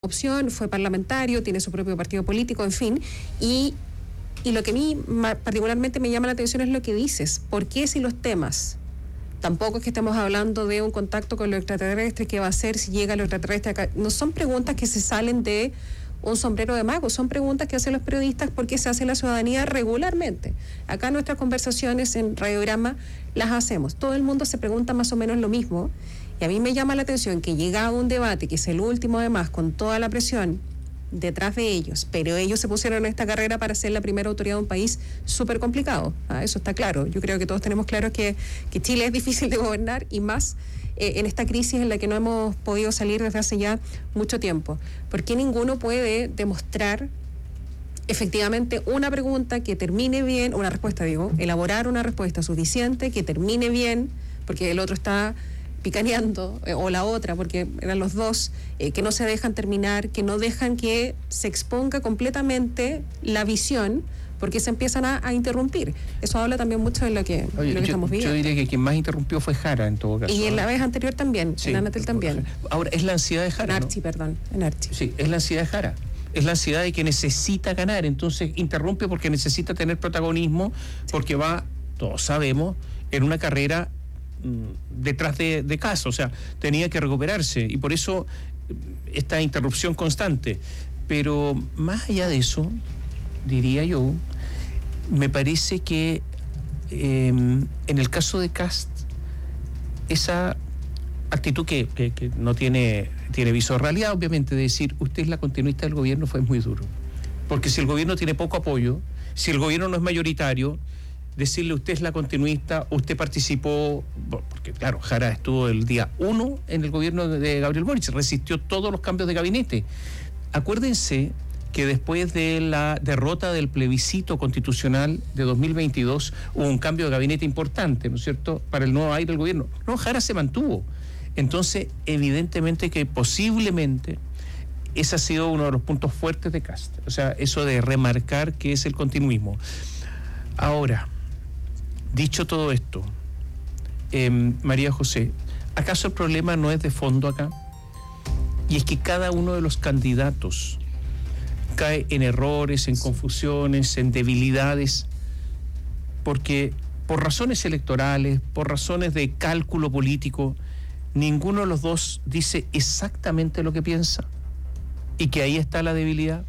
opción, fue parlamentario, tiene su propio partido político, en fin, y lo que a mí particularmente me llama la atención es lo que dices. ¿Por qué si los temas, tampoco es que estamos hablando de un contacto con los extraterrestres, qué va a hacer si llega los extraterrestres acá? No son preguntas que se salen de un sombrero de mago, son preguntas que hacen los periodistas porque se hace la ciudadanía regularmente. Acá nuestras conversaciones en Radiograma las hacemos. Todo el mundo se pregunta más o menos lo mismo. Y a mí me llama la atención que llega a un debate, que es el último además, con toda la presión detrás de ellos, pero ellos se pusieron en esta carrera para ser la primera autoridad de un país súper complicado. Eso está claro. Yo creo que todos tenemos claro que Chile es difícil de gobernar y más en esta crisis en la que no hemos podido salir desde hace ya mucho tiempo. ¿Por qué ninguno puede demostrar efectivamente una pregunta que termine bien, una respuesta, elaborar una respuesta suficiente, que termine bien, porque el otro está picaneando, o la otra, porque eran los dos, que no se dejan terminar, que no dejan que se exponga completamente la visión, porque se empiezan a interrumpir. Eso habla también mucho de lo que estamos viendo. Yo diría que quien más interrumpió fue Jara, en todo caso. Y en la vez anterior también, sí, en Anatel también. Ahora, es la ansiedad de Jara, en Archi, ¿no? Perdón, en Archi. Sí, es la ansiedad de Jara. Es la ansiedad de que necesita ganar, entonces interrumpe porque necesita tener protagonismo, porque va, todos sabemos, en una carrera detrás de casa, o sea, tenía que recuperarse y por eso esta interrupción constante. Pero más allá de eso, diría yo, me parece que en el caso de Kast, esa actitud que no tiene viso de realidad, obviamente, de decir usted es la continuista del gobierno, fue muy duro, porque si el gobierno tiene poco apoyo, si el gobierno no es mayoritario, decirle usted es la continuista, usted participó, porque claro, Jara estuvo el día 1 en el gobierno de Gabriel Boric, resistió todos los cambios de gabinete. Acuérdense que después de la derrota del plebiscito constitucional de 2022 hubo un cambio de gabinete importante, ¿no es cierto?, para el nuevo aire del gobierno. No, Jara se mantuvo. Entonces, evidentemente que posiblemente ese ha sido uno de los puntos fuertes de Kast, o sea, eso de remarcar que es el continuismo. Ahora, dicho todo esto, María José, ¿acaso el problema no es de fondo acá? Y es que cada uno de los candidatos cae en errores, en confusiones, en debilidades, porque por razones electorales, por razones de cálculo político, ninguno de los dos dice exactamente lo que piensa, y que ahí está la debilidad.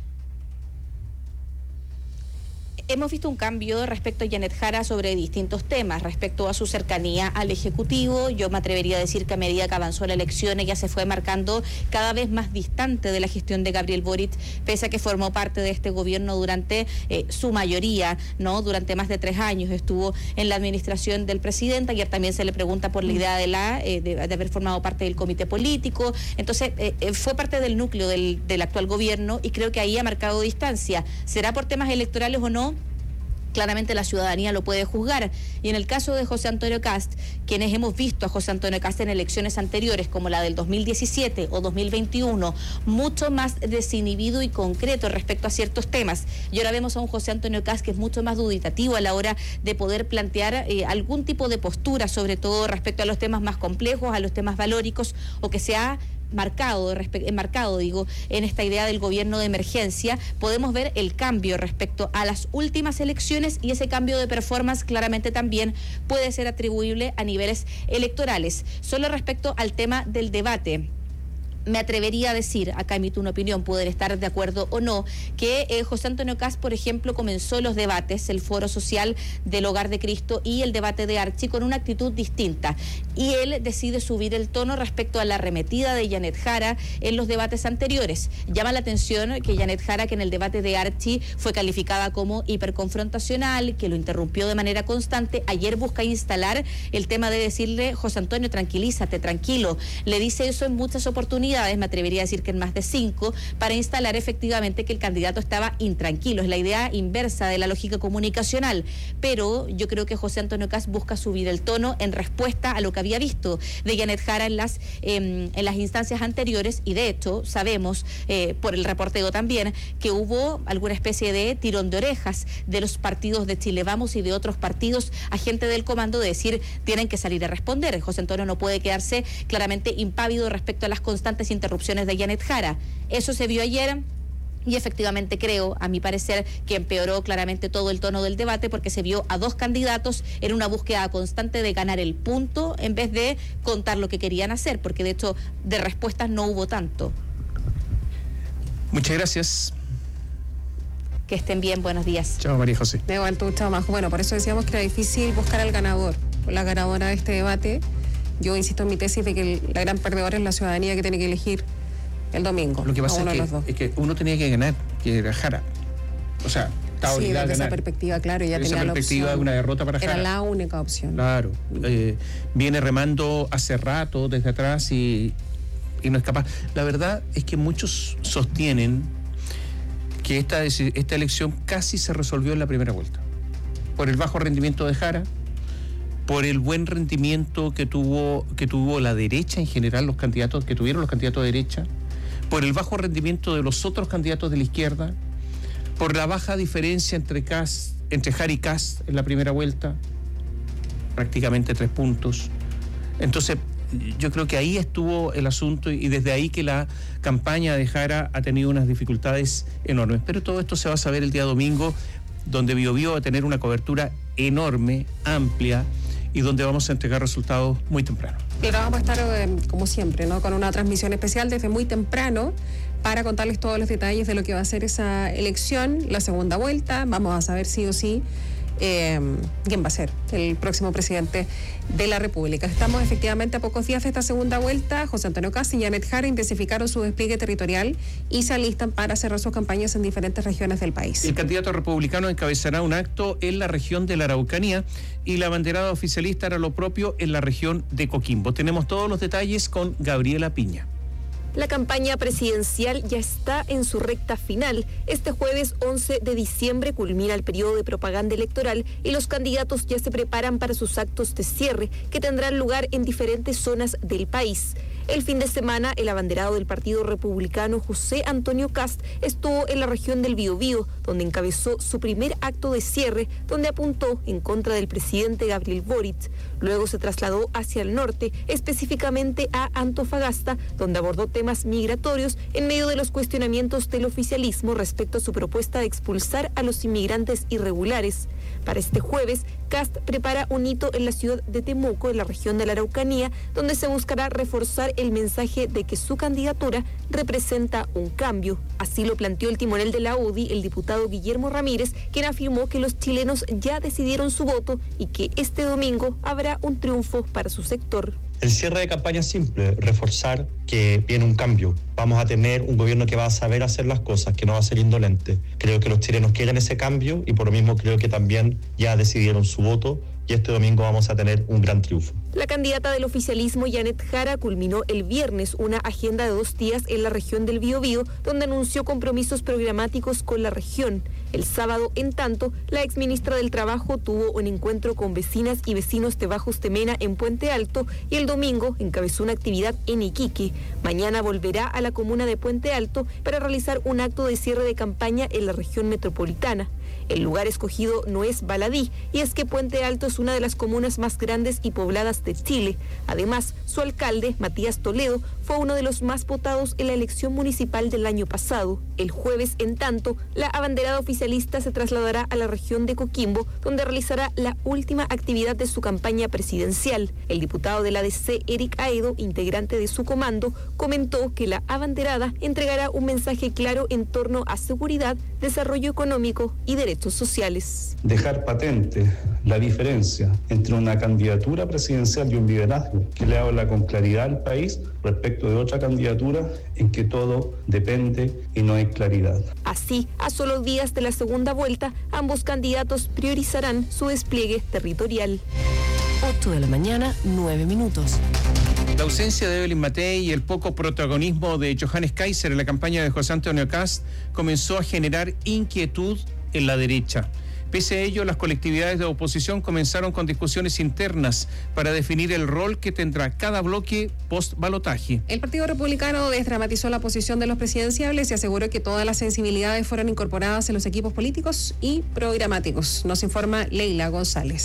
Hemos visto un cambio respecto a Janet Jara sobre distintos temas, respecto a su cercanía al Ejecutivo. Yo me atrevería a decir que a medida que avanzó la elección ella se fue marcando cada vez más distante de la gestión de Gabriel Boric, pese a que formó parte de este gobierno durante su mayoría, ¿no? Durante más de 3 años estuvo en la administración del presidente. Ayer también se le pregunta por la idea de haber formado parte del comité político. Entonces, fue parte del núcleo del actual gobierno y creo que ahí ha marcado distancia. ¿Será por temas electorales o no? Claramente la ciudadanía lo puede juzgar. Y en el caso de José Antonio Kast, quienes hemos visto a José Antonio Kast en elecciones anteriores, como la del 2017 o 2021, mucho más desinhibido y concreto respecto a ciertos temas. Y ahora vemos a un José Antonio Kast que es mucho más duditativo a la hora de poder plantear algún tipo de postura, sobre todo respecto a los temas más complejos, a los temas valóricos, o que se ha enmarcado en esta idea del gobierno de emergencia. Podemos ver el cambio respecto a las últimas elecciones y ese cambio de performance claramente también puede ser atribuible a niveles electorales. Solo respecto al tema del debate, me atrevería a decir, acá emito una opinión, pueden estar de acuerdo o no, que José Antonio Kast, por ejemplo, comenzó los debates, el foro social del Hogar de Cristo y el debate de Archi con una actitud distinta. Y él decide subir el tono respecto a la arremetida de Janet Jara en los debates anteriores. Llama la atención que Janet Jara, que en el debate de Archi fue calificada como hiperconfrontacional, que lo interrumpió de manera constante, ayer busca instalar el tema de decirle, José Antonio, tranquilízate, tranquilo. Le dice eso en muchas oportunidades, me atrevería a decir que en más de 5, para instalar efectivamente que el candidato estaba intranquilo. Es la idea inversa de la lógica comunicacional, pero yo creo que José Antonio Kast busca subir el tono en respuesta a lo que había visto de Janet Jara en las instancias anteriores, y de hecho sabemos por el reporteo también que hubo alguna especie de tirón de orejas de los partidos de Chile Vamos y de otros partidos a gente del comando de decir tienen que salir a responder. José Antonio no puede quedarse claramente impávido respecto a las constantes constantes interrupciones de Janet Jara. Eso se vio ayer. Y efectivamente creo, a mi parecer, que empeoró claramente todo el tono del debate porque se vio a dos candidatos en una búsqueda constante de ganar el punto en vez de contar lo que querían hacer, porque de hecho de respuestas no hubo tanto. Muchas gracias. Que estén bien, buenos días. Chao, María José. De igual, chao, Majo. Bueno, por eso decíamos que era difícil buscar al ganador, o la ganadora de este debate. Yo insisto en mi tesis de que la gran perdedora es la ciudadanía, que tiene que elegir el domingo. Lo que pasa es que uno tenía que ganar, que era Jara. O sea, estaba obligada a ganar. Esa perspectiva, claro, ya tenía la opción. De una derrota para Jara. Era la única opción. Claro. Viene remando hace rato desde atrás y no es capaz. La verdad es que muchos sostienen que esta elección casi se resolvió en la primera vuelta. Por el bajo rendimiento de Jara, por el buen rendimiento que tuvo la derecha en general, los candidatos que tuvieron los candidatos de derecha, por el bajo rendimiento de los otros candidatos de la izquierda, por la baja diferencia entre Jara y Kast en la primera vuelta, prácticamente 3 puntos. Entonces, yo creo que ahí estuvo el asunto y desde ahí que la campaña de Jara ha tenido unas dificultades enormes. Pero todo esto se va a saber el día domingo, donde Biobío va a tener una cobertura enorme, amplia, y donde vamos a entregar resultados muy temprano. Y ahora vamos a estar, como siempre, ¿no?, con una transmisión especial desde muy temprano para contarles todos los detalles de lo que va a ser esa elección, la segunda vuelta. Vamos a saber sí o sí quién va a ser el próximo presidente de la República. Estamos efectivamente a pocos días de esta segunda vuelta. José Antonio Kast y Janet Jara intensificaron su despliegue territorial y se alistan para cerrar sus campañas en diferentes regiones del país. El candidato republicano encabezará un acto en la región de la Araucanía y la banderada oficialista hará lo propio en la región de Coquimbo. Tenemos todos los detalles con Gabriela Piña. La campaña presidencial ya está en su recta final. Este jueves 11 de diciembre culmina el periodo de propaganda electoral y los candidatos ya se preparan para sus actos de cierre, que tendrán lugar en diferentes zonas del país. El fin de semana, el abanderado del Partido Republicano, José Antonio Kast, estuvo en la región del Biobío, donde encabezó su primer acto de cierre, donde apuntó en contra del presidente Gabriel Boric. Luego se trasladó hacia el norte, específicamente a Antofagasta, donde abordó temas migratorios en medio de los cuestionamientos del oficialismo respecto a su propuesta de expulsar a los inmigrantes irregulares. Para este jueves, Kast prepara un hito en la ciudad de Temuco, en la región de la Araucanía, donde se buscará reforzar el mensaje de que su candidatura representa un cambio. Así lo planteó el timonel de la UDI, el diputado Guillermo Ramírez, quien afirmó que los chilenos ya decidieron su voto y que este domingo habrá un triunfo para su sector. El cierre de campaña es simple, reforzar que viene un cambio. Vamos a tener un gobierno que va a saber hacer las cosas, que no va a ser indolente. Creo que los chilenos quieren ese cambio y por lo mismo creo que también ya decidieron su voto y este domingo vamos a tener un gran triunfo. La candidata del oficialismo, Janet Jara, culminó el viernes una agenda de 2 días en la región del Biobío, donde anunció compromisos programáticos con la región. El sábado, en tanto, la exministra del Trabajo tuvo un encuentro con vecinas y vecinos de Bajos Temena en Puente Alto y el domingo encabezó una actividad en Iquique. Mañana volverá a la comuna de Puente Alto para realizar un acto de cierre de campaña en la región metropolitana. El lugar escogido no es Baladí, y es que Puente Alto es una de las comunas más grandes y pobladas de Chile. Además, su alcalde, Matías Toledo, fue uno de los más votados en la elección municipal del año pasado. El jueves, en tanto, la abanderada oficialista se trasladará a la región de Coquimbo, donde realizará la última actividad de su campaña presidencial. El diputado de la DC, Eric Aedo, integrante de su comando, comentó que la abanderada entregará un mensaje claro en torno a seguridad, desarrollo económico y derechos sociales. Dejar patente la diferencia entre una candidatura presidencial y un liderazgo que le habla con claridad al país respecto de otra candidatura en que todo depende y no hay claridad. Así, a solo días de la segunda vuelta, ambos candidatos priorizarán su despliegue territorial. 8 de la mañana, 9 minutos. La ausencia de Evelyn Matei y el poco protagonismo de Johannes Kaiser en la campaña de José Antonio Kast comenzó a generar inquietud en la derecha. Pese a ello, las colectividades de oposición comenzaron con discusiones internas para definir el rol que tendrá cada bloque post-balotaje. El Partido Republicano desdramatizó la posición de los presidenciables y aseguró que todas las sensibilidades fueron incorporadas en los equipos políticos y programáticos. Nos informa Leila González.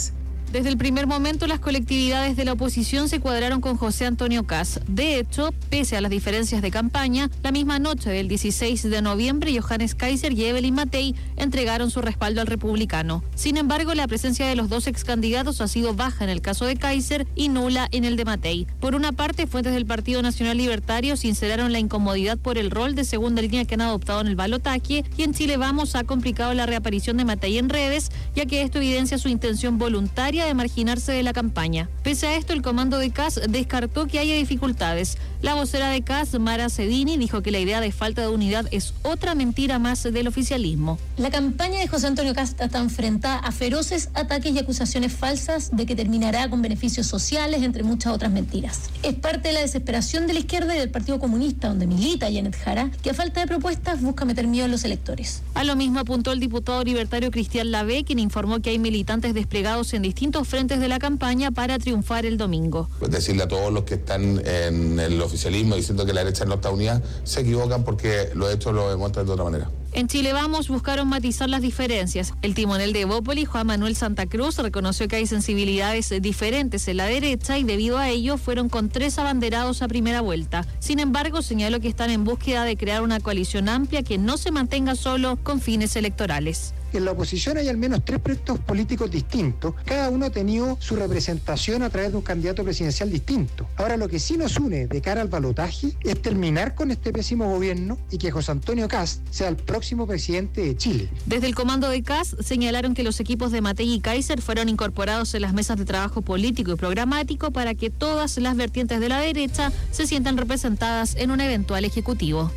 Desde el primer momento, las colectividades de la oposición se cuadraron con José Antonio Kast. De hecho, pese a las diferencias de campaña, la misma noche del 16 de noviembre, Johannes Kaiser y Evelyn Matei entregaron su respaldo al republicano. Sin embargo, la presencia de los dos excandidatos ha sido baja en el caso de Kaiser y nula en el de Matei. Por una parte, fuentes del Partido Nacional Libertario sinceraron la incomodidad por el rol de segunda línea que han adoptado en el balotaje, y en Chile Vamos ha complicado la reaparición de Matei en redes, ya que esto evidencia su intención voluntaria de marginarse de la campaña. Pese a esto, el comando de Kast descartó que haya dificultades. La vocera de Kast, Mara Cedini, dijo que la idea de falta de unidad es otra mentira más del oficialismo. La campaña de José Antonio Kast está enfrentada a feroces ataques y acusaciones falsas de que terminará con beneficios sociales, entre muchas otras mentiras. Es parte de la desesperación de la izquierda y del Partido Comunista, donde milita Janet Jara, que a falta de propuestas busca meter miedo en los electores. A lo mismo apuntó el diputado libertario Cristian Lavé, quien informó que hay militantes desplegados en distintos frentes de la campaña para triunfar el domingo. Decirle a todos los que están en el oficialismo diciendo que la derecha no está unida, se equivocan porque los hechos lo demuestran de otra manera. En Chile Vamos buscaron matizar las diferencias. El timonel de Evópoli, Juan Manuel Santa Cruz, reconoció que hay sensibilidades diferentes en la derecha y debido a ello fueron con 3 abanderados a primera vuelta. Sin embargo, señaló que están en búsqueda de crear una coalición amplia que no se mantenga solo con fines electorales. En la oposición hay al menos 3 proyectos políticos distintos, cada uno ha tenido su representación a través de un candidato presidencial distinto. Ahora, lo que sí nos une de cara al balotaje es terminar con este pésimo gobierno y que José Antonio Kast sea el próximo presidente de Chile. Desde el comando de Kast señalaron que los equipos de Matei y Kaiser fueron incorporados en las mesas de trabajo político y programático para que todas las vertientes de la derecha se sientan representadas en un eventual ejecutivo.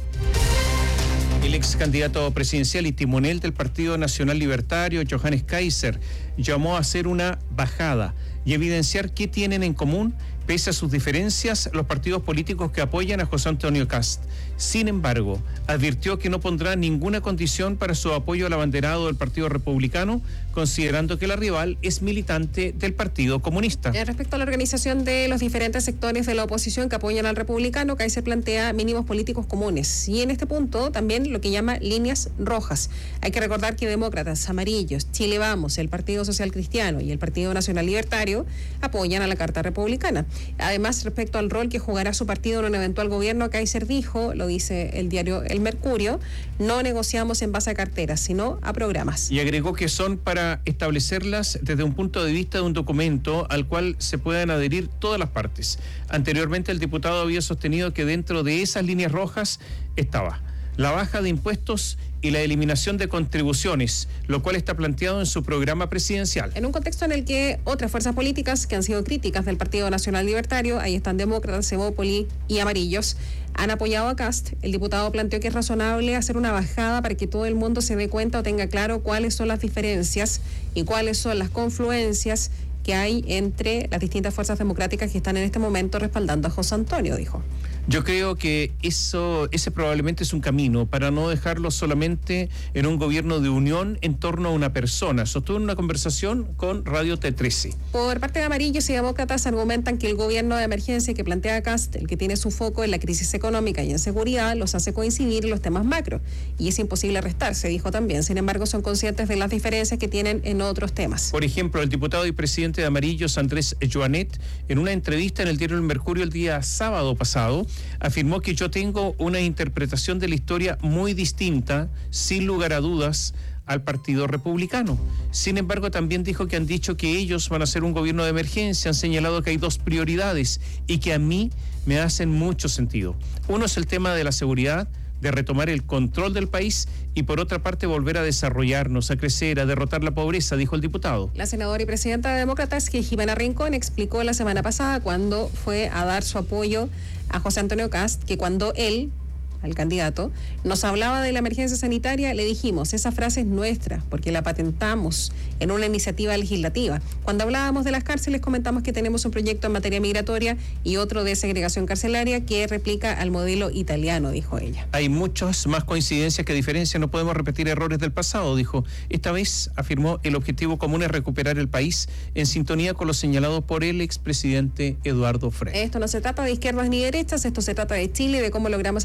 El ex candidato presidencial y timonel del Partido Nacional Libertario, Johannes Kaiser, llamó a hacer una bajada y evidenciar qué tienen en común, pese a sus diferencias, los partidos políticos que apoyan a José Antonio Kast. Sin embargo, advirtió que no pondrá ninguna condición para su apoyo al abanderado del Partido Republicano, considerando que la rival es militante del Partido Comunista. Respecto a la organización de los diferentes sectores de la oposición que apoyan al republicano, Kaiser plantea mínimos políticos comunes y en este punto también lo que llama líneas rojas. Hay que recordar que demócratas, amarillos, Chile Vamos, el Partido Social Cristiano y el Partido Nacional Libertario apoyan a la Carta Republicana. Además, respecto al rol que jugará su partido en un eventual gobierno, Kaiser dijo, lo dice el diario El Mercurio, no negociamos en base a carteras, sino a programas. Y agregó que son para establecerlas desde un punto de vista de un documento al cual se puedan adherir todas las partes. Anteriormente, el diputado había sostenido que dentro de esas líneas rojas estaba la baja de impuestos y la eliminación de contribuciones, lo cual está planteado en su programa presidencial. En un contexto en el que otras fuerzas políticas que han sido críticas del Partido Nacional Libertario, ahí están demócratas, Evópoli y amarillos, han apoyado a Kast. El diputado planteó que es razonable hacer una bajada para que todo el mundo se dé cuenta o tenga claro cuáles son las diferencias y cuáles son las confluencias que hay entre las distintas fuerzas democráticas que están en este momento respaldando a José Antonio, dijo. Yo creo que ese probablemente es un camino para no dejarlo solamente en un gobierno de unión en torno a una persona. Sostuvo una conversación con Radio T13. Por parte de amarillos y demócratas argumentan que el gobierno de emergencia que plantea Kast, el que tiene su foco en la crisis económica y en seguridad, los hace coincidir en los temas macro. Y es imposible restarse, dijo también. Sin embargo, son conscientes de las diferencias que tienen en otros temas. Por ejemplo, el diputado y presidente de Amarillos, Andrés Joanet, en una entrevista en el diario El Mercurio el día sábado pasado, afirmó que yo tengo una interpretación de la historia muy distinta, sin lugar a dudas, al Partido Republicano. Sin embargo, también dijo que han dicho que ellos van a hacer un gobierno de emergencia, han señalado que hay 2 prioridades y que a mí me hacen mucho sentido. Uno es el tema de la seguridad, de retomar el control del país y por otra parte volver a desarrollarnos, a crecer, a derrotar la pobreza, dijo el diputado. La senadora y presidenta de Demócratas, Jimena Rincón, explicó la semana pasada cuando fue a dar su apoyo a José Antonio Kast, que cuando él, al candidato, nos hablaba de la emergencia sanitaria, le dijimos, esa frase es nuestra, porque la patentamos en una iniciativa legislativa. Cuando hablábamos de las cárceles, comentamos que tenemos un proyecto en materia migratoria y otro de segregación carcelaria que replica al modelo italiano, dijo ella. Hay muchas más coincidencias que diferencias, no podemos repetir errores del pasado, dijo. Esta vez, afirmó, el objetivo común es recuperar el país en sintonía con lo señalado por el expresidente Eduardo Frei. Esto no se trata de izquierdas ni derechas, esto se trata de Chile, de cómo logramos avanzar y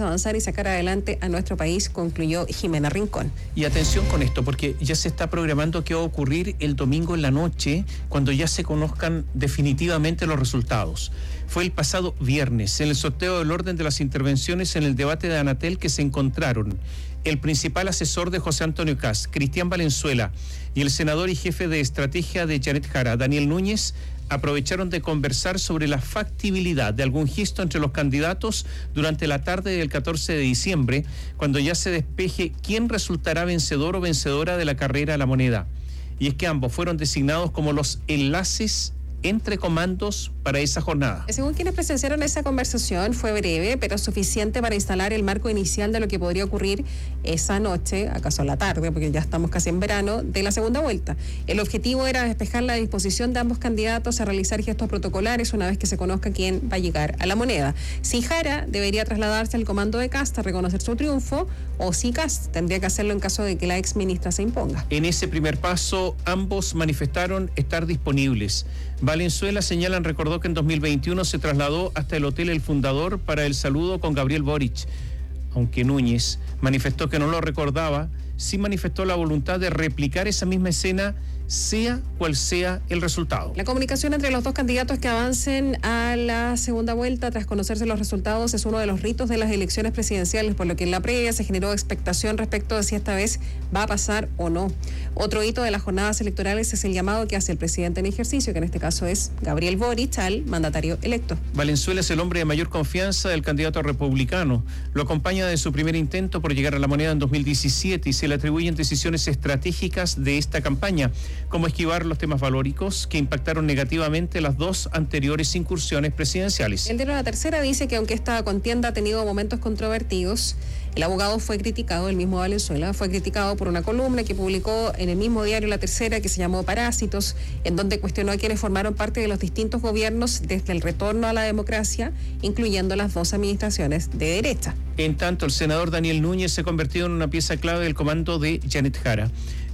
sacar adelante a nuestro país, concluyó Jimena Rincón. Y atención con esto, porque ya se está programando qué va a ocurrir el domingo en la noche, cuando ya se conozcan definitivamente los resultados. Fue el pasado viernes, en el sorteo del orden de las intervenciones en el debate de Anatel, que se encontraron el principal asesor de José Antonio Kast, Cristian Valenzuela, y el senador y jefe de estrategia de Janet Jara, Daniel Núñez, aprovecharon de conversar sobre la factibilidad de algún gesto entre los candidatos durante la tarde del 14 de diciembre, cuando ya se despeje quién resultará vencedor o vencedora de la carrera a la moneda. Y es que ambos fueron designados como los enlaces entre comandos para esa jornada. Según quienes presenciaron esa conversación, fue breve, pero suficiente para instalar el marco inicial de lo que podría ocurrir esa noche, acaso a la tarde, porque ya estamos casi en verano, de la segunda vuelta. El objetivo era despejar la disposición de ambos candidatos a realizar gestos protocolares una vez que se conozca quién va a llegar a la moneda. Si Jara debería trasladarse al comando de Kast a reconocer su triunfo, o si Kast tendría que hacerlo en caso de que la ex ministra se imponga. En ese primer paso, ambos manifestaron estar disponibles. Valenzuela, señalan, recordó que en 2021 se trasladó hasta el Hotel El Fundador para el saludo con Gabriel Boric. Aunque Núñez manifestó que no lo recordaba, sí manifestó la voluntad de replicar esa misma escena, sea cual sea el resultado. La comunicación entre los dos candidatos que avancen a la segunda vuelta tras conocerse los resultados es uno de los ritos de las elecciones presidenciales, por lo que en la previa se generó expectación respecto de si esta vez va a pasar o no. Otro hito de las jornadas electorales es el llamado que hace el presidente en ejercicio, que en este caso es Gabriel Boric, al mandatario electo. Valenzuela es el hombre de mayor confianza del candidato republicano. Lo acompaña de su primer intento por llegar a la moneda en 2017 y se le atribuyen decisiones estratégicas de esta campaña, como esquivar los temas valóricos que impactaron negativamente las dos anteriores incursiones presidenciales. El de la tercera dice que aunque esta contienda ha tenido momentos controvertidos, el abogado fue criticado, el mismo Valenzuela, fue criticado por una columna que publicó en el mismo diario La Tercera, que se llamó Parásitos, en donde cuestionó a quienes formaron parte de los distintos gobiernos desde el retorno a la democracia, incluyendo las dos administraciones de derecha. En tanto, el senador Daniel Núñez se ha convertido en una pieza clave del comando de Janet Jara.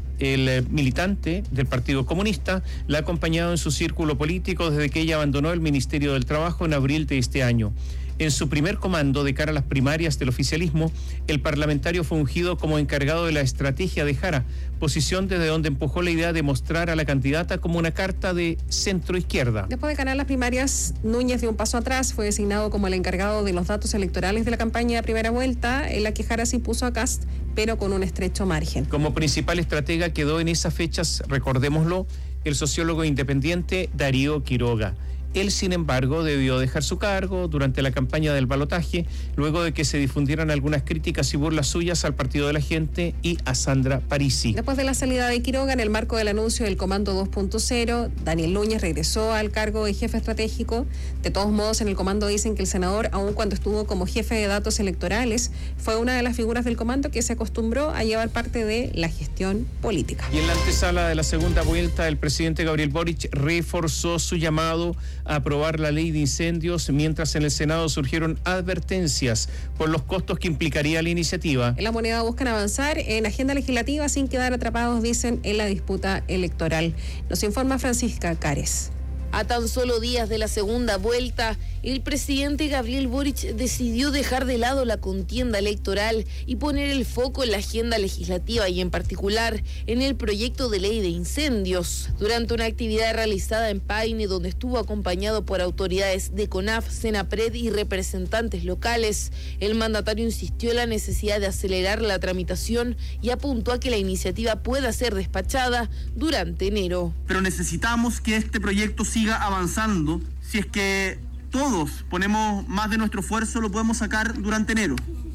El militante del Partido Comunista la ha acompañado en su círculo político desde que ella abandonó el Ministerio del Trabajo en abril de este año. En su primer comando de cara a las primarias del oficialismo, el parlamentario fue ungido como encargado de la estrategia de Jara, posición desde donde empujó la idea de mostrar a la candidata como una carta de centro-izquierda. Después de ganar las primarias, Núñez dio un paso atrás, fue designado como el encargado de los datos electorales de la campaña de primera vuelta, en la que Jara se impuso a Kast, pero con un estrecho margen. Como principal estratega quedó en esas fechas, recordémoslo, el sociólogo independiente Darío Quiroga. Él, sin embargo, debió dejar su cargo durante la campaña del balotaje, luego de que se difundieran algunas críticas y burlas suyas al Partido de la Gente y a Sandra Parisi. Después de la salida de Quiroga, en el marco del anuncio del Comando 2.0, Daniel Núñez regresó al cargo de jefe estratégico. De todos modos, en el comando dicen que el senador, aun cuando estuvo como jefe de datos electorales, fue una de las figuras del comando que se acostumbró a llevar parte de la gestión política. Y en la antesala de la segunda vuelta, el presidente Gabriel Boric reforzó su llamado a aprobar la ley de incendios, mientras en el Senado surgieron advertencias por los costos que implicaría la iniciativa. En la moneda buscan avanzar en agenda legislativa sin quedar atrapados, dicen, en la disputa electoral. Nos informa Francisca Cares. A tan solo días de la segunda vuelta, el presidente Gabriel Boric decidió dejar de lado la contienda electoral y poner el foco en la agenda legislativa y en particular en el proyecto de ley de incendios. Durante una actividad realizada en Paine, donde estuvo acompañado por autoridades de CONAF, Senapred y representantes locales, el mandatario insistió en la necesidad de acelerar la tramitación y apuntó a que la iniciativa pueda ser despachada durante enero. Pero necesitamos que este proyecto siga avanzando. Si es que todos ponemos más de nuestro esfuerzo, lo podemos sacar durante enero.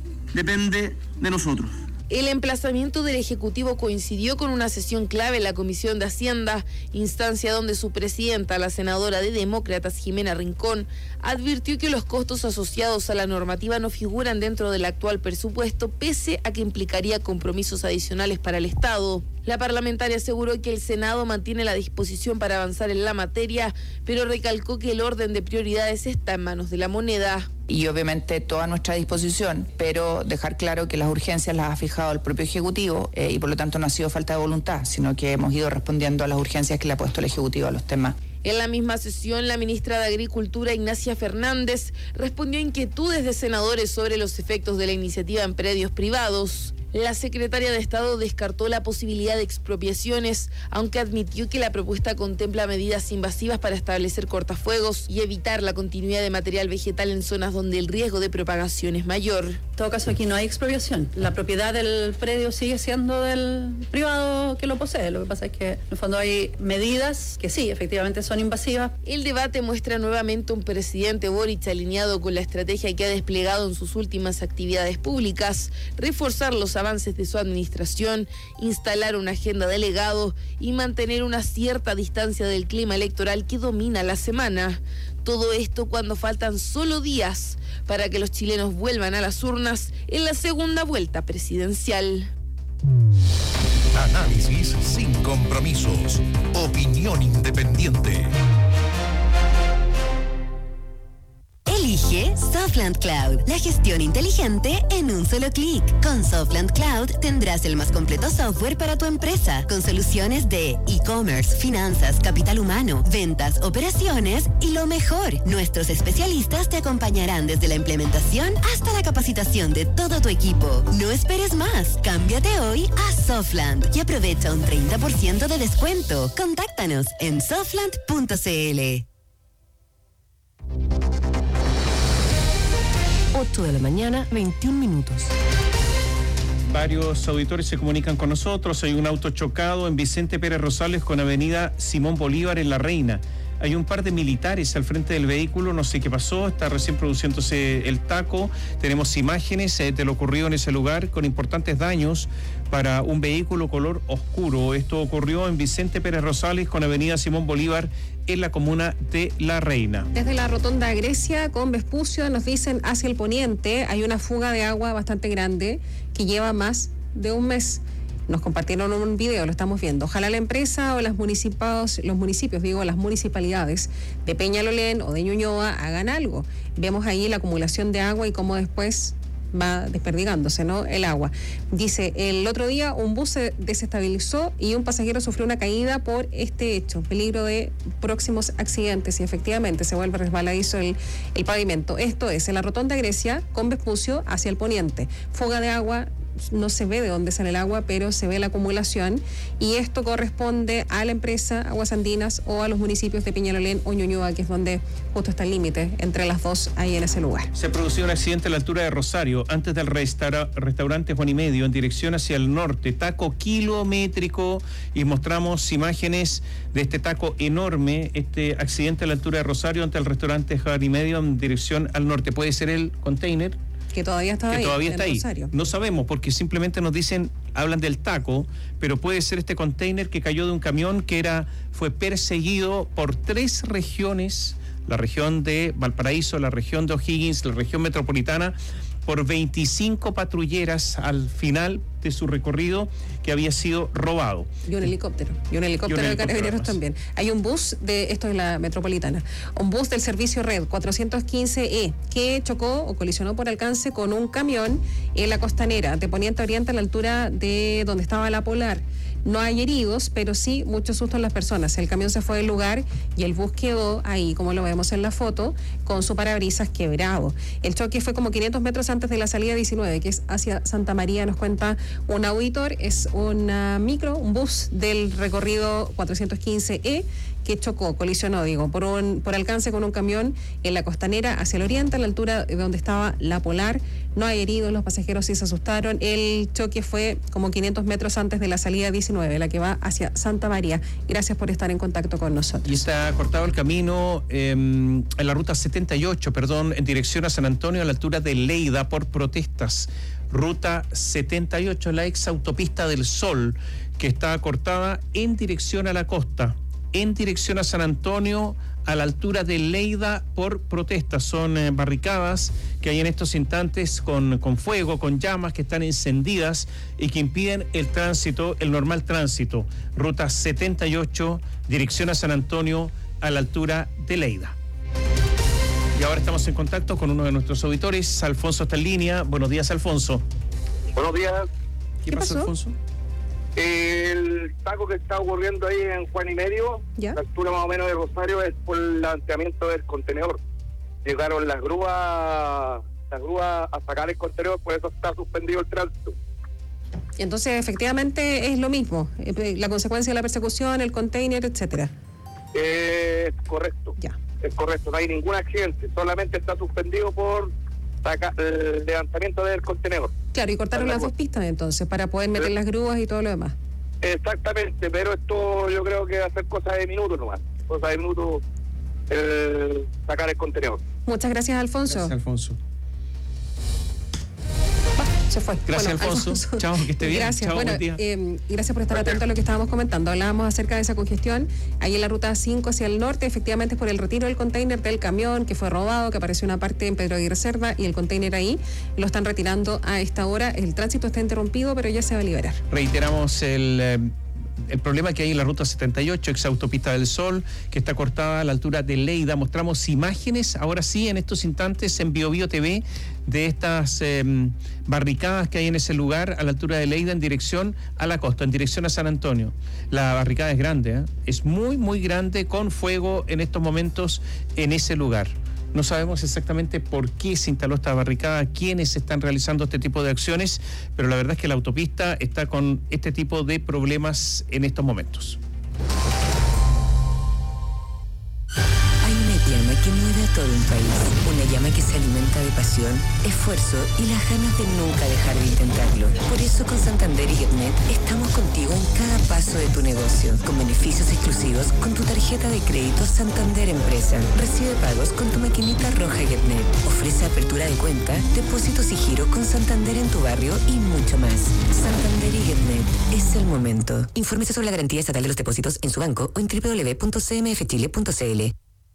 Depende de nosotros. El emplazamiento del Ejecutivo coincidió con una sesión clave en la Comisión de Hacienda, instancia donde su presidenta, la senadora de Demócratas, Jimena Rincón, advirtió que los costos asociados a la normativa no figuran dentro del actual presupuesto, pese a que implicaría compromisos adicionales para el Estado. La parlamentaria aseguró que el Senado mantiene la disposición para avanzar en la materia, pero recalcó que el orden de prioridades está en manos de la moneda. Y obviamente toda nuestra disposición, pero dejar claro que las urgencias las ha fijado el propio Ejecutivo y por lo tanto no ha sido falta de voluntad, sino que hemos ido respondiendo a las urgencias que le ha puesto el Ejecutivo a los temas. En la misma sesión, la ministra de Agricultura, Ignacia Fernández, respondió a inquietudes de senadores sobre los efectos de la iniciativa en predios privados. La secretaria de Estado descartó la posibilidad de expropiaciones, aunque admitió que la propuesta contempla medidas invasivas para establecer cortafuegos y evitar la continuidad de material vegetal en zonas donde el riesgo de propagación es mayor. En todo caso, aquí no hay expropiación. La propiedad del predio sigue siendo del privado que lo posee. Lo que pasa es que, en el fondo, hay medidas que sí, efectivamente son invasivas. El debate muestra nuevamente un presidente Boric alineado con la estrategia que ha desplegado en sus últimas actividades públicas, reforzar los avances de su administración, instalar una agenda de legado y mantener una cierta distancia del clima electoral que domina la semana. Todo esto cuando faltan solo días para que los chilenos vuelvan a las urnas en la segunda vuelta presidencial. Análisis sin compromisos. Opinión independiente. Elige Softland Cloud, la gestión inteligente en un solo clic. Con Softland Cloud tendrás el más completo software para tu empresa, con soluciones de e-commerce, finanzas, capital humano, ventas, operaciones y lo mejor. Nuestros especialistas te acompañarán desde la implementación hasta la capacitación de todo tu equipo. No esperes más. Cámbiate hoy a Softland y aprovecha un 30% de descuento. Contáctanos en softland.cl. 8 de la mañana, 21 minutos. Varios auditores se comunican con nosotros. Hay un auto chocado en Vicente Pérez Rosales con avenida Simón Bolívar en La Reina. Hay un par de militares al frente del vehículo, no sé qué pasó, está recién produciéndose el taco. Tenemos imágenes de lo ocurrido en ese lugar con importantes daños para un vehículo color oscuro. Esto ocurrió en Vicente Pérez Rosales con avenida Simón Bolívar en la comuna de La Reina. Desde la rotonda Grecia con Vespucio nos dicen hacia el poniente hay una fuga de agua bastante grande que lleva más de un mes. Nos compartieron un video, lo estamos viendo. Ojalá la empresa o las municipalidades de Peñalolén o de Ñuñoa hagan algo. Vemos ahí la acumulación de agua y cómo después va desperdigándose, ¿no? El agua. Dice, el otro día un bus se desestabilizó y un pasajero sufrió una caída por este hecho. Peligro de próximos accidentes y efectivamente se vuelve resbaladizo el pavimento. Esto es en la rotonda Grecia con Vespucio hacia el poniente. Fuga de agua. No se ve de dónde sale el agua, pero se ve la acumulación y esto corresponde a la empresa Aguas Andinas o a los municipios de Peñalolén o Ñuñoa, que es donde justo está el límite entre las dos ahí en ese lugar. Se produjo un accidente a la altura de Rosario, antes del restaurante Juan y Medio, en dirección hacia el norte, taco kilométrico, y mostramos imágenes de este taco enorme, este accidente a la altura de Rosario ante el restaurante Juan y Medio en dirección al norte. Puede ser el container que todavía está ahí. Rosario. No sabemos porque simplemente nos dicen, hablan del taco, pero puede ser este container que cayó de un camión que fue perseguido por 3 regiones, la región de Valparaíso, la región de O'Higgins, la región metropolitana, por 25 patrulleras al final de su recorrido que había sido robado. Y un helicóptero de Carabineros también. Hay un bus esto es la metropolitana, un bus del servicio Red 415E que chocó o colisionó por alcance con un camión en la costanera de Poniente a Oriente a la altura de donde estaba la Polar. No hay heridos, pero sí mucho susto en las personas. El camión se fue del lugar y el bus quedó ahí, como lo vemos en la foto, con su parabrisas quebrado. El choque fue como 500 metros antes de la salida 19, que es hacia Santa María, nos cuenta un auditor. Es un bus del recorrido 415E que chocó, colisionó, por alcance con un camión en la costanera hacia el oriente, a la altura de donde estaba la Polar. No hay heridos, los pasajeros sí se asustaron. El choque fue como 500 metros antes de la salida 19, la que va hacia Santa María. Gracias por estar en contacto con nosotros. Y está cortado el camino en la ruta 78, en dirección a San Antonio, a la altura de Leida, por protestas. Ruta 78, la ex autopista del Sol, que está cortada en dirección a la costa, en dirección a San Antonio, a la altura de Leida, por protestas. Son barricadas que hay en estos instantes con fuego, con llamas que están encendidas y que impiden el tránsito, el normal tránsito. Ruta 78, dirección a San Antonio, a la altura de Leida. Y ahora estamos en contacto con uno de nuestros auditores. Alfonso está en línea. Buenos días, Alfonso. Buenos días. ¿Qué pasó, Alfonso? El taco que está ocurriendo ahí en Juan y Medio, ¿ya? La altura más o menos de Rosario, es por el levantamiento del contenedor. Llegaron las grúas a sacar el contenedor, por eso está suspendido el tránsito. Y entonces efectivamente es lo mismo, la consecuencia de la persecución, el container, etcétera. Es correcto. Ya. Es correcto, no hay ningún accidente, solamente está suspendido por el levantamiento del contenedor. Claro, y cortaron las dos pistas entonces para poder meter las grúas y todo lo demás. Exactamente, pero esto yo creo que va a ser cosa de minutos nomás, cosa de minutos sacar el contenedor. Muchas gracias, Alfonso. Gracias, Alfonso. Se fue. Gracias, bueno, Alfonso. Chao, que esté bien. Gracias. Chao, bueno, buen día. Gracias por estar atento a lo que estábamos comentando. Hablábamos acerca de esa congestión ahí en la ruta 5 hacia el norte. Efectivamente es por el retiro del container del camión que fue robado, que apareció una parte en Pedro Aguirre Cerda y el container ahí lo están retirando a esta hora. El tránsito está interrumpido, pero ya se va a liberar. Reiteramos el problema que hay en la ruta 78, ex autopista del Sol, que está cortada a la altura de Leida. Mostramos imágenes, ahora sí, en estos instantes en BioBio TV, de estas barricadas que hay en ese lugar a la altura de Leida en dirección a la costa, en dirección a San Antonio. La barricada es grande, es muy, muy grande, con fuego en estos momentos en ese lugar. No sabemos exactamente por qué se instaló esta barricada, quiénes están realizando este tipo de acciones, pero la verdad es que la autopista está con este tipo de problemas en estos momentos. Hay una llama que mueve a todo un país, una llama que se alimenta de pasión, esfuerzo y las ganas de nunca dejar de intentarlo. Por eso con Santander y Getnet estamos contigo en cada paso de tu negocio, con beneficios exclusivos con tu tarjeta de crédito Santander Empresa. Recibe pagos con tu maquinita roja Getnet. Ofrece apertura de cuenta, depósitos y giros con Santander en tu barrio y mucho más. Santander y Getnet, es el momento. Infórmese sobre la garantía estatal de los depósitos en su banco o en www.cmfchile.cl.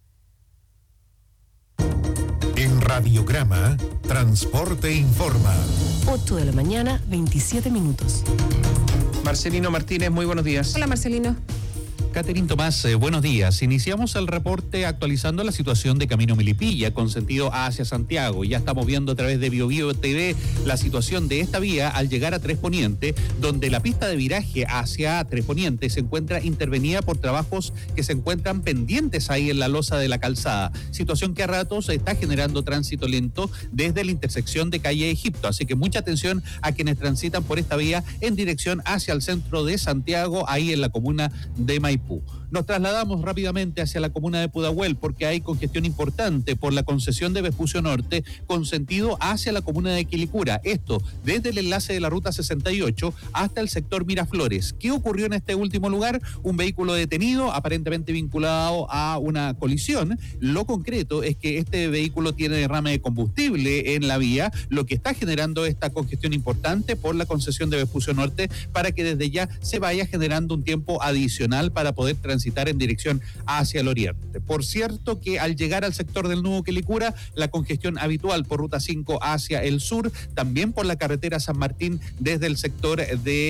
En Radiograma, Transporte Informa. 8 de la mañana, 27 minutos. Marcelino Martínez, muy buenos días. Hola, Marcelino. Catherine Tomás, buenos días. Iniciamos el reporte actualizando la situación de Camino Melipilla con sentido hacia Santiago. Ya estamos viendo a través de BioBio TV la situación de esta vía al llegar a Tres Poniente, donde la pista de viraje hacia Tres Poniente se encuentra intervenida por trabajos que se encuentran pendientes ahí en la losa de la calzada. Situación que a ratos está generando tránsito lento desde la intersección de calle Egipto. Así que mucha atención a quienes transitan por esta vía en dirección hacia el centro de Santiago, ahí en la comuna de Maipú. Nos trasladamos rápidamente hacia la comuna de Pudahuel porque hay congestión importante por la concesión de Vespucio Norte con sentido hacia la comuna de Quilicura. Esto desde el enlace de la ruta 68 hasta el sector Miraflores. ¿Qué ocurrió en este último lugar? Un vehículo detenido, aparentemente vinculado a una colisión. Lo concreto es que este vehículo tiene derrame de combustible en la vía, lo que está generando esta congestión importante por la concesión de Vespucio Norte para que desde ya se vaya generando un tiempo adicional para poder transitar en dirección hacia el oriente. Por cierto que al llegar al sector del nudo Quilicura, la congestión habitual por ruta 5 hacia el sur, también por la carretera San Martín desde el sector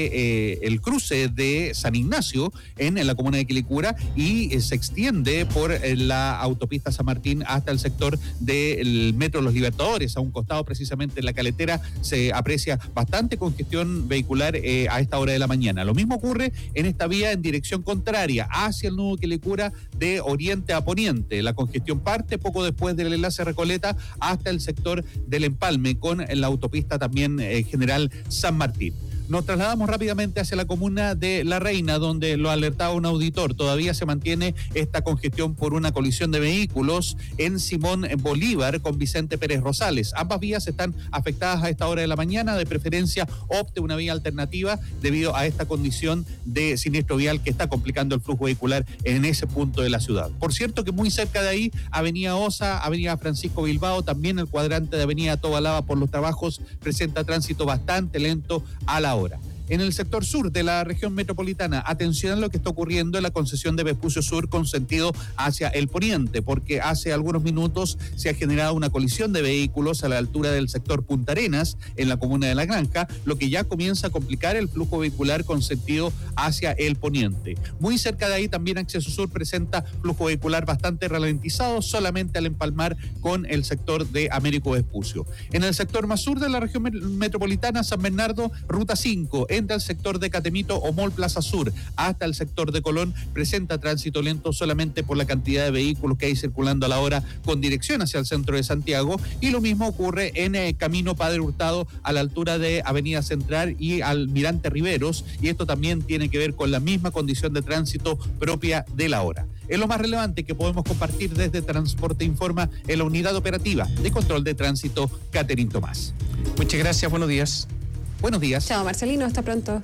de el cruce de San Ignacio en la comuna de Quilicura y se extiende por la autopista San Martín hasta el sector del Metro Los Libertadores. A un costado precisamente en la caletera se aprecia bastante congestión vehicular a esta hora de la mañana. Lo mismo ocurre en esta vía en dirección contraria hacia el nudo Quilicura de oriente a poniente. La congestión parte poco después del enlace Recoleta hasta el sector del Empalme con la autopista también general San Martín. Nos trasladamos rápidamente hacia la comuna de La Reina, donde lo alertaba un auditor. Todavía se mantiene esta congestión por una colisión de vehículos en Simón Bolívar con Vicente Pérez Rosales. Ambas vías están afectadas a esta hora de la mañana. De preferencia, opte una vía alternativa debido a esta condición de siniestro vial que está complicando el flujo vehicular en ese punto de la ciudad. Por cierto que muy cerca de ahí, Avenida Osa, Avenida Francisco Bilbao, también el cuadrante de Avenida Tobalaba por los trabajos presenta tránsito bastante lento a la hora. En el sector sur de la región metropolitana, atención a lo que está ocurriendo en la concesión de Vespucio Sur con sentido hacia el poniente, porque hace algunos minutos se ha generado una colisión de vehículos a la altura del sector Punta Arenas, en la comuna de La Granja, lo que ya comienza a complicar el flujo vehicular con sentido hacia el poniente. Muy cerca de ahí también Acceso Sur presenta flujo vehicular bastante ralentizado, solamente al empalmar con el sector de Américo Vespucio. En el sector más sur de la región metropolitana, San Bernardo, ruta 5, entre el sector de Catemito o Mall Plaza Sur hasta el sector de Colón presenta tránsito lento solamente por la cantidad de vehículos que hay circulando a la hora con dirección hacia el centro de Santiago, y lo mismo ocurre en Camino Padre Hurtado a la altura de Avenida Central y Almirante Riveros, y esto también tiene que ver con la misma condición de tránsito propia de la hora. Es lo más relevante que podemos compartir desde Transporte Informa en la unidad operativa de control de tránsito Catherine Tomás. Muchas gracias, buenos días. Buenos días. Chao, Marcelino, hasta pronto.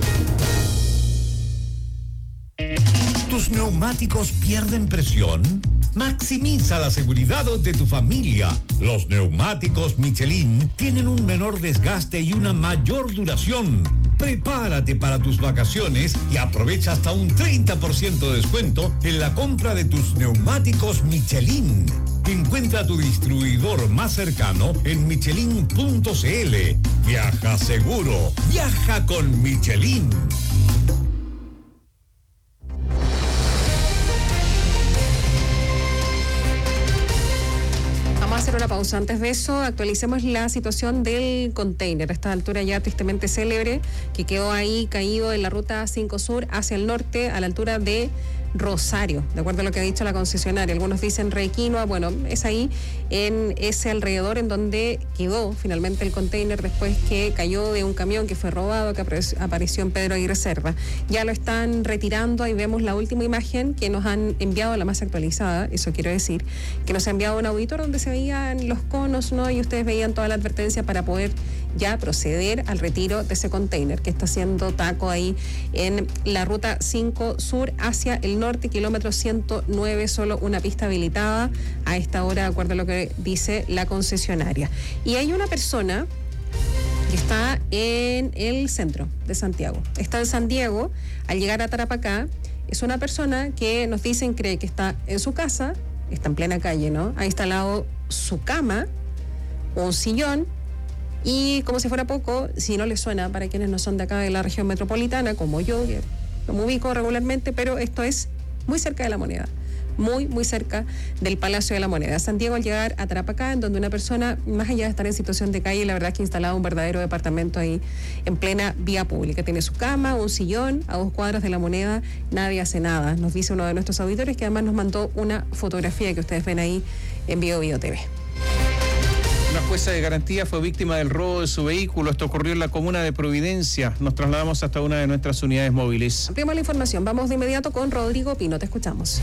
¿Tus neumáticos pierden presión? Maximiza la seguridad de tu familia. Los neumáticos Michelin tienen un menor desgaste y una mayor duración. Prepárate para tus vacaciones y aprovecha hasta un 30% de descuento en la compra de tus neumáticos Michelin. Encuentra tu distribuidor más cercano en michelin.cl. Viaja seguro. Viaja con Michelin. Vamos a hacer una pausa. Antes de eso, actualicemos la situación del container. A esta altura ya tristemente célebre, que quedó ahí caído en la ruta 5 Sur hacia el norte, a la altura de Rosario, de acuerdo a lo que ha dicho la concesionaria. Algunos dicen Requinoa, bueno, es ahí en ese alrededor en donde quedó finalmente el container después que cayó de un camión que fue robado, que apareció en Pedro Aguirre Cerda. Ya lo están retirando, ahí vemos la última imagen que nos han enviado, la más actualizada, eso quiero decir, que nos ha enviado un auditor donde se veían los conos, ¿no? Y ustedes veían toda la advertencia para poder ya proceder al retiro de ese container que está haciendo taco ahí en la ruta 5 Sur hacia el norte, kilómetro 109, solo una pista habilitada a esta hora, de acuerdo a lo que dice la concesionaria. Y hay una persona que está en el centro de Santiago. Está en San Diego, al llegar a Tarapacá, es una persona que nos dicen cree que está en su casa, está en plena calle, ¿no? Ha instalado su cama, un sillón, y como si fuera poco, si no les suena, para quienes no son de acá de la región metropolitana, como yo, que lo ubico regularmente, pero esto es muy cerca de La Moneda, muy cerca del Palacio de la Moneda. Santiago, al llegar a Tarapacá, en donde una persona, más allá de estar en situación de calle, la verdad es que ha instalado un verdadero departamento ahí en plena vía pública. Tiene su cama, un sillón, a 2 cuadras de La Moneda, nadie hace nada. Nos dice uno de nuestros auditores, que además nos mandó una fotografía que ustedes ven ahí en Bio TV. Una jueza de garantía fue víctima del robo de su vehículo. Esto ocurrió en la comuna de Providencia. Nos trasladamos hasta una de nuestras unidades móviles. Ampliamos la información. Vamos de inmediato con Rodrigo Pino. Te escuchamos.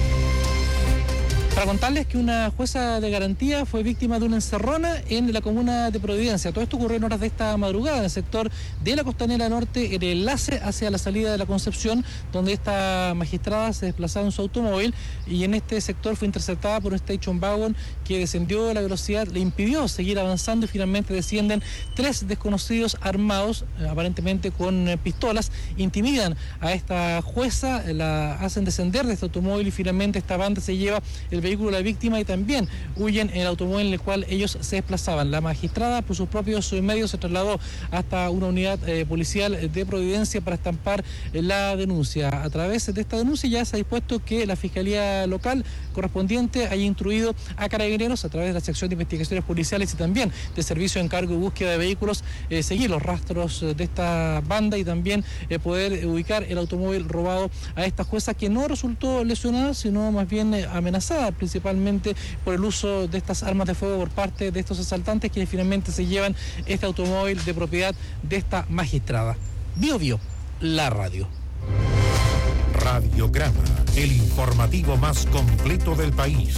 Para contarles que una jueza de garantía fue víctima de una encerrona en la comuna de Providencia. Todo esto ocurrió en horas de esta madrugada en el sector de la Costanera Norte, en el enlace hacia la salida de la Concepción, donde esta magistrada se desplazaba en su automóvil, y en este sector fue interceptada por un station wagon que descendió de la velocidad, le impidió seguir avanzando, y finalmente descienden 3 desconocidos armados, aparentemente con pistolas, intimidan a esta jueza, la hacen descender de este automóvil, y finalmente esta banda se lleva el vehículo de la víctima y también huyen en el automóvil en el cual ellos se desplazaban. La magistrada, por sus propios medios, se trasladó hasta una unidad policial de Providencia para estampar la denuncia. A través de esta denuncia ya se ha dispuesto que la Fiscalía Local correspondiente haya instruido a Carabineros, a través de la sección de investigaciones policiales y también de servicio de encargo y búsqueda de vehículos, seguir los rastros de esta banda y también poder ubicar el automóvil robado a esta jueza, que no resultó lesionada, sino más bien amenazada, principalmente por el uso de estas armas de fuego por parte de estos asaltantes, quienes finalmente se llevan este automóvil de propiedad de esta magistrada. Bio, la radio. Radiograma, el informativo más completo del país.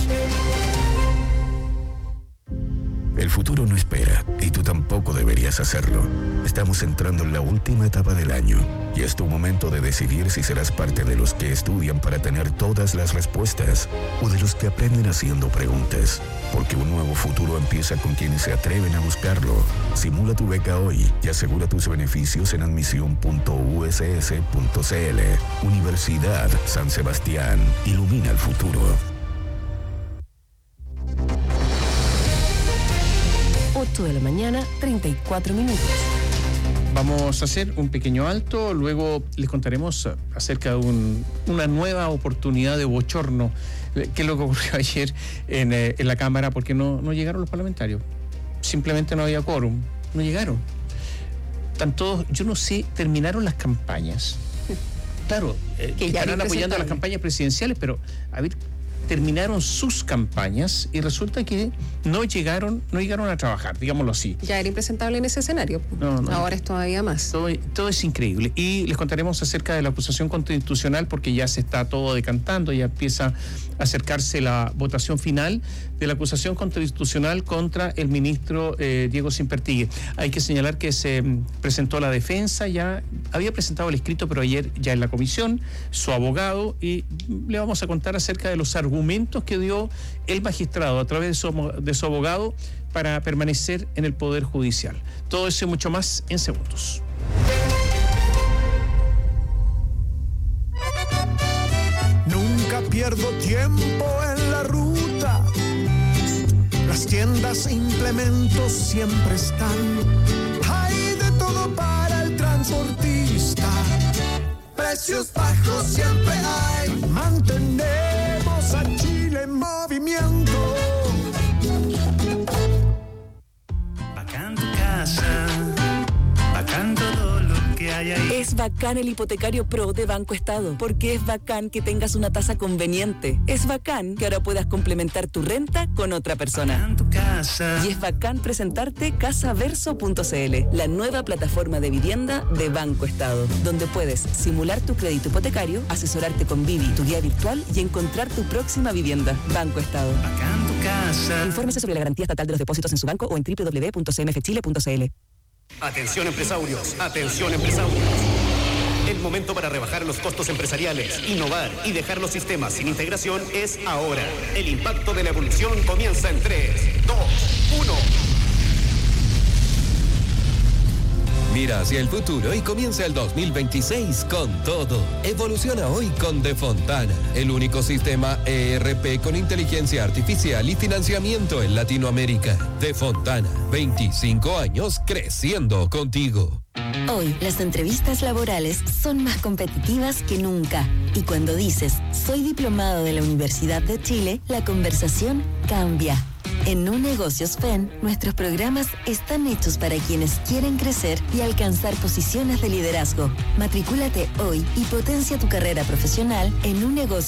El futuro no espera, y tú tampoco deberías hacerlo. Estamos entrando en la última etapa del año, y es tu momento de decidir si serás parte de los que estudian para tener todas las respuestas, o de los que aprenden haciendo preguntas. Porque un nuevo futuro empieza con quienes se atreven a buscarlo. Simula tu beca hoy y asegura tus beneficios en admisión.uss.cl. Universidad San Sebastián. Ilumina el futuro. 8 de la mañana, 34 minutos. Vamos a hacer un pequeño alto, luego les contaremos acerca de una nueva oportunidad de bochorno, que es lo que ocurrió ayer en la Cámara, porque no llegaron los parlamentarios. Simplemente no había quórum, no llegaron. están todos, yo no sé, terminaron las campañas. Claro, que estarán apoyando las campañas presidenciales, pero a ver, terminaron sus campañas y resulta que no llegaron a trabajar, digámoslo así. Ya era impresentable en ese escenario. No. Ahora es todavía más. Todo es increíble. Y les contaremos acerca de la acusación constitucional porque ya se está todo decantando, ya empieza a acercarse la votación final de la acusación constitucional contra el ministro Diego Sínpertigue. Hay que señalar que se presentó la defensa, ya había presentado el escrito, pero ayer ya en la comisión, su abogado, y le vamos a contar acerca de los argumentos que dio el magistrado a través de su abogado para permanecer en el Poder Judicial. Todo eso y mucho más en segundos. Nunca pierdo tiempo en la ruta. Las tiendas e implementos siempre están. Hay de todo para el transportista. Precios bajos siempre hay. Mantenemos a Chile en movimiento. Bacán tu casa, bacán todo lo que hay ahí. Es bacán el hipotecario Pro de Banco Estado, porque es bacán que tengas una tasa conveniente. Es bacán que ahora puedas complementar tu renta con otra persona. Bacán tu casa. Y es bacán presentarte casaverso.cl, la nueva plataforma de vivienda de Banco Estado, donde puedes simular tu crédito hipotecario, asesorarte con Vivi, tu guía virtual, y encontrar tu próxima vivienda. Banco Estado. Bacán tu casa. Infórmese sobre la garantía estatal de los depósitos en su banco o en www.cmfchile.cl. Atención empresarios, atención empresarios. El momento para rebajar los costos empresariales, innovar y dejar los sistemas sin integración es ahora. El impacto de la evolución comienza en 3, 2, 1. Mira hacia el futuro y comienza el 2026 con todo. Evoluciona hoy con De Fontana, el único sistema ERP con inteligencia artificial y financiamiento en Latinoamérica. De Fontana, 25 años creciendo contigo. Hoy, las entrevistas laborales son más competitivas que nunca. Y cuando dices, soy diplomado de la Universidad de Chile, la conversación cambia. En Un Negocios FEN, nuestros programas están hechos para quienes quieren crecer y alcanzar posiciones de liderazgo. Matricúlate hoy y potencia tu carrera profesional en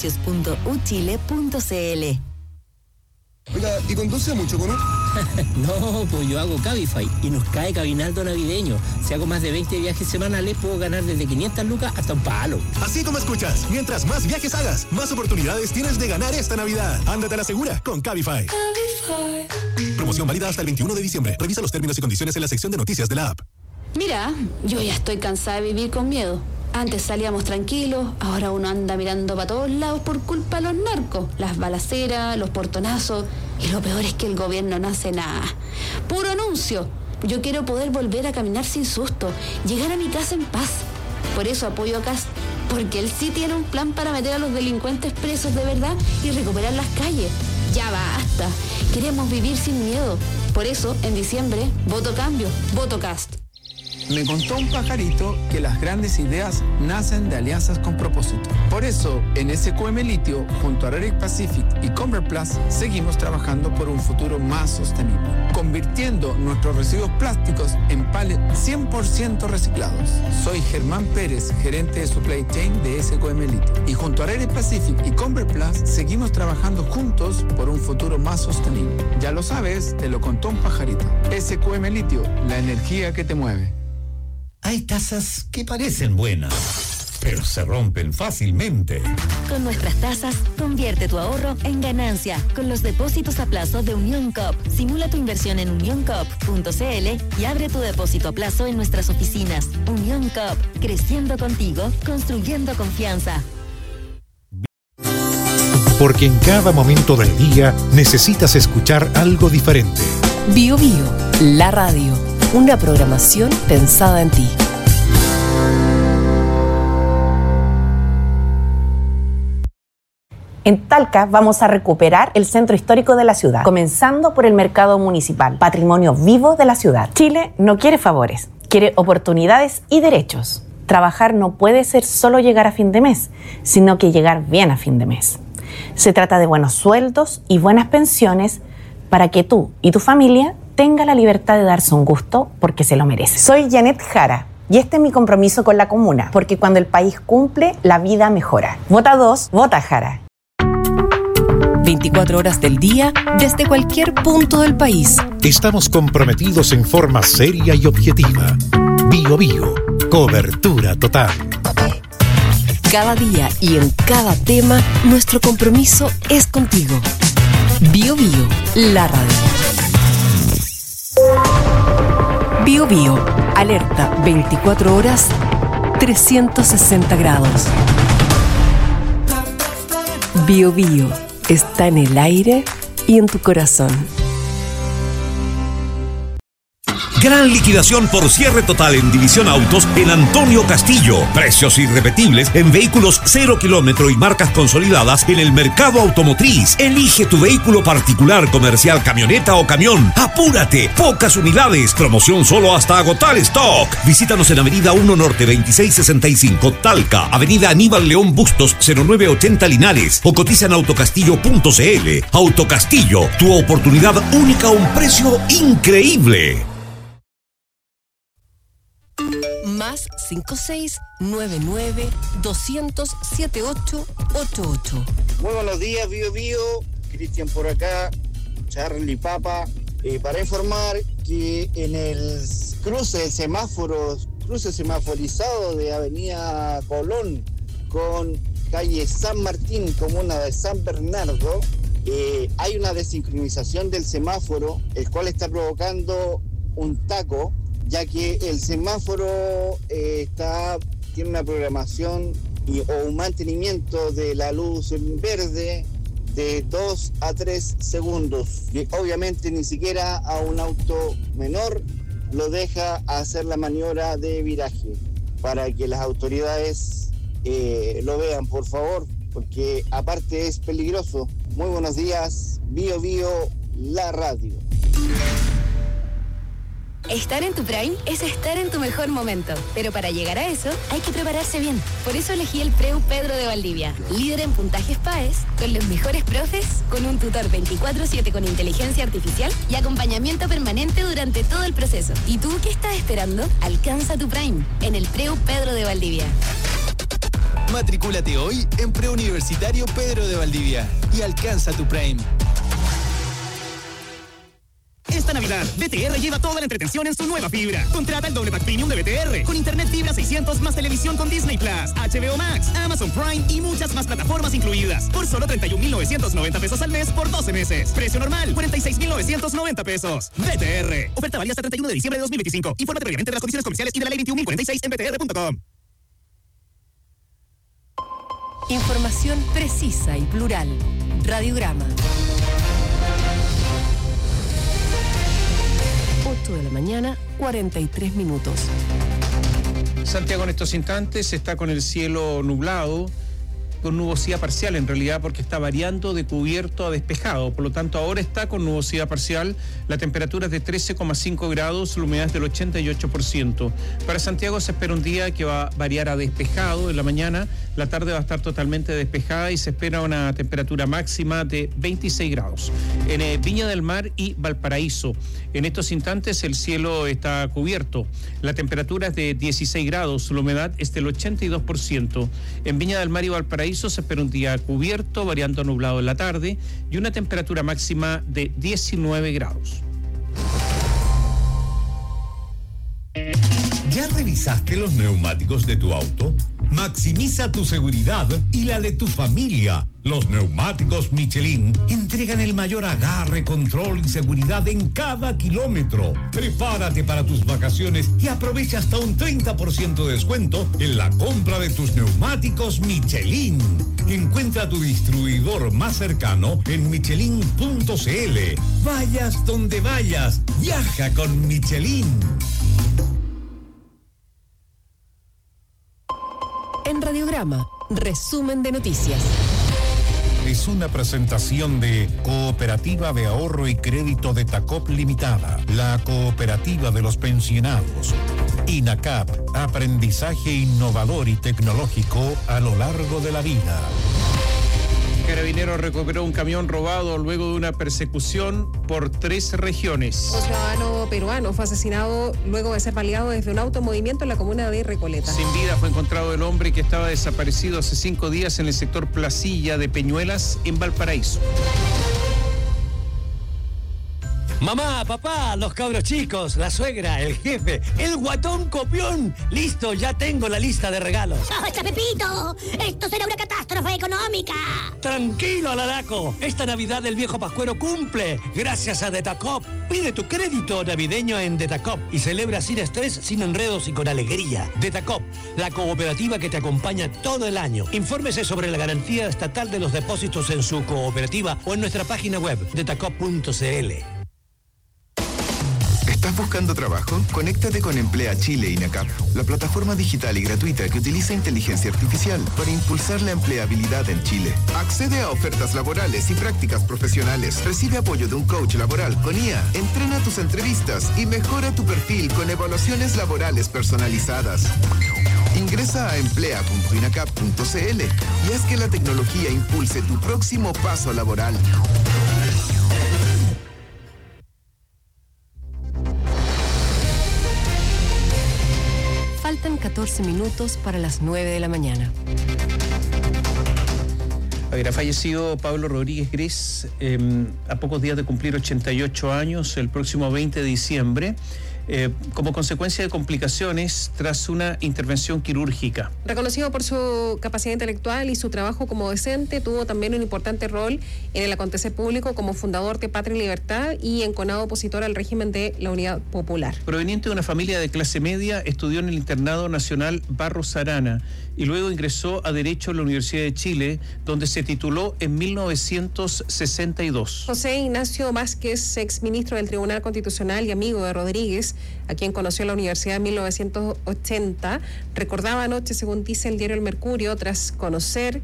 unnegocios.uchile.cl. Oiga, ¿y conduce mucho con No, pues yo hago Cabify y nos cae cabinaldo navideño. Si hago más de 20 viajes semanales, puedo ganar desde 500 lucas hasta un palo. Así como escuchas, mientras más viajes hagas, más oportunidades tienes de ganar esta Navidad. Ándate a la segura con Cabify. Promoción válida hasta el 21 de diciembre. Revisa los términos y condiciones en la sección de noticias de la app. Mira, yo ya estoy cansada de vivir con miedo. Antes salíamos tranquilos, ahora uno anda mirando para todos lados por culpa de los narcos, las balaceras, los portonazos, y lo peor es que el gobierno no hace nada. Puro anuncio. Yo quiero poder volver a caminar sin susto, llegar a mi casa en paz. Por eso apoyo a Kast, porque él sí tiene un plan para meter a los delincuentes presos de verdad y recuperar las calles. Ya basta. Queremos vivir sin miedo. Por eso, en diciembre, voto cambio, voto Kast. Me contó un pajarito que las grandes ideas nacen de alianzas con propósito. Por eso, en SQM Litio, junto a Raric Pacific y Comer Plus, seguimos trabajando por un futuro más sostenible, convirtiendo nuestros residuos plásticos en pallets 100% reciclados. Soy Germán Pérez, gerente de Supply Chain de SQM Litio. Y junto a Raric Pacific y Comer Plus, seguimos trabajando juntos por un futuro más sostenible. Ya lo sabes, te lo contó un pajarito. SQM Litio, la energía que te mueve. Hay tazas que parecen buenas, pero se rompen fácilmente. Con nuestras tasas, convierte tu ahorro en ganancia con los depósitos a plazo de Unión Coop. Simula tu inversión en unioncoop.cl y abre tu depósito a plazo en nuestras oficinas. Unión Coop, creciendo contigo, construyendo confianza. Porque en cada momento del día necesitas escuchar algo diferente. Bio Bio, la radio. Una programación pensada en ti. En Talca vamos a recuperar el centro histórico de la ciudad, comenzando por el mercado municipal, patrimonio vivo de la ciudad. Chile no quiere favores, quiere oportunidades y derechos. Trabajar no puede ser solo llegar a fin de mes, sino que llegar bien a fin de mes. Se trata de buenos sueldos y buenas pensiones para que tú y tu familia tenga la libertad de darse un gusto porque se lo merece. Soy Janet Jara y este es mi compromiso con la comuna, porque cuando el país cumple, la vida mejora. Vota 2, vota Jara. 24 horas del día, desde cualquier punto del país. Estamos comprometidos en forma seria y objetiva. Bio Bio, cobertura total. Cada día y en cada tema, nuestro compromiso es contigo. Bio Bio, la radio. Bio Bio, alerta 24 horas, 360 grados. Bio Bio, está en el aire y en tu corazón. Gran liquidación por cierre total en División Autos en Antonio Castillo. Precios irrepetibles en vehículos 0 kilómetro y marcas consolidadas en el mercado automotriz. Elige tu vehículo particular, comercial, camioneta o camión. ¡Apúrate! Pocas unidades. Promoción solo hasta agotar stock. Visítanos en Avenida 1 Norte 2665 Talca, Avenida Aníbal León Bustos 0980 Linares o cotiza en autocastillo.cl. Autocastillo, tu oportunidad única a un precio increíble. Más 5699-200-7888. Muy buenos días, Bio Bio. Cristian por acá, Charlie Papa. Para informar que en el cruce semaforizado de Avenida Colón con calle San Martín, comuna de San Bernardo, hay una desincronización del semáforo, el cual está provocando un taco, ya que el semáforo tiene una programación o un mantenimiento de la luz en verde de 2 a 3 segundos. Y obviamente ni siquiera a un auto menor lo deja hacer la maniobra de viraje, para que las autoridades lo vean, por favor, porque aparte es peligroso. Muy buenos días, Bio Bio, la radio. Estar en tu Prime es estar en tu mejor momento, pero para llegar a eso hay que prepararse bien. Por eso elegí el Preu Pedro de Valdivia, líder en puntajes PAES, con los mejores profes, con un tutor 24/7 con inteligencia artificial y acompañamiento permanente durante todo el proceso. ¿Y tú qué estás esperando? Alcanza tu Prime en el Preu Pedro de Valdivia. Matricúlate hoy en Preuniversitario Pedro de Valdivia y alcanza tu Prime. Esta Navidad, BTR lleva toda la entretención en su nueva fibra. Contrata el doble pack premium de BTR con internet fibra 600 más televisión con Disney Plus, HBO Max, Amazon Prime y muchas más plataformas incluidas. Por solo 31,990 pesos al mes por 12 meses. Precio normal, 46,990 pesos. BTR. Oferta válida hasta 31 de diciembre de 2025. Infórmate previamente de las condiciones comerciales y de la ley 21.046 en btr.com. Información precisa y plural. Radiograma. 8 de la mañana, 43 minutos. Santiago en estos instantes está con el cielo nublado, con nubosidad parcial en realidad, porque está variando de cubierto a despejado. Por lo tanto, ahora está con nubosidad parcial. La temperatura es de 13,5 grados, la humedad es del 88%. Para Santiago se espera un día que va a variar a despejado en la mañana. La tarde va a estar totalmente despejada y se espera una temperatura máxima de 26 grados. En Viña del Mar y Valparaíso, en estos instantes el cielo está cubierto. La temperatura es de 16 grados, la humedad es del 82%. En Viña del Mar y Valparaíso se espera un día cubierto, variando a nublado en la tarde y una temperatura máxima de 19 grados. ¿Ya revisaste los neumáticos de tu auto? Maximiza tu seguridad y la de tu familia. Los neumáticos Michelin entregan el mayor agarre, control y seguridad en cada kilómetro. Prepárate para tus vacaciones y aprovecha hasta un 30% de descuento en la compra de tus neumáticos Michelin. Encuentra tu distribuidor más cercano en michelin.cl. Vayas donde vayas, viaja con Michelin. En Radiograma, resumen de noticias. Es una presentación de Cooperativa de Ahorro y Crédito de Tacop Limitada, la cooperativa de los pensionados. INACAP, aprendizaje innovador y tecnológico a lo largo de la vida. Carabineros recuperó un camión robado luego de una persecución por 3 regiones. Un ciudadano peruano fue asesinado luego de ser baleado desde un auto en movimiento en la comuna de Recoleta. Sin vida fue encontrado el hombre que estaba desaparecido hace 5 días en el sector Placilla de Peñuelas, en Valparaíso. Mamá, papá, los cabros chicos, la suegra, el jefe, el guatón copión. Listo, ya tengo la lista de regalos. ¡Basta, Pepito! ¡Esto será una catástrofe económica! Tranquilo, Alaraco. Esta Navidad el viejo Pascuero cumple. Gracias a Detacop. Pide tu crédito navideño en Detacop y celebra sin estrés, sin enredos y con alegría. Detacop, la cooperativa que te acompaña todo el año. Infórmese sobre la garantía estatal de los depósitos en su cooperativa o en nuestra página web, detacop.cl. ¿Estás buscando trabajo? Conéctate con Emplea Chile INACAP, la plataforma digital y gratuita que utiliza inteligencia artificial para impulsar la empleabilidad en Chile. Accede a ofertas laborales y prácticas profesionales. Recibe apoyo de un coach laboral con IA. Entrena tus entrevistas y mejora tu perfil con evaluaciones laborales personalizadas. Ingresa a emplea.inacap.cl y haz que la tecnología impulse tu próximo paso laboral. Faltan 14 minutos para las 9 de la mañana. Ha fallecido Pablo Rodríguez Gres a pocos días de cumplir 88 años, el próximo 20 de diciembre, como consecuencia de complicaciones tras una intervención quirúrgica. Reconocido por su capacidad intelectual y su trabajo como docente, tuvo también un importante rol en el acontecer público como fundador de Patria y Libertad y enconado opositor al régimen de la Unidad Popular. Proveniente de una familia de clase media, estudió en el Internado Nacional Barros Arana y luego ingresó a Derecho en la Universidad de Chile, donde se tituló en 1962. José Ignacio Vázquez, exministro del Tribunal Constitucional y amigo de Rodríguez, a quien conoció en la universidad en 1980, recordaba anoche, según dice el diario El Mercurio, tras conocer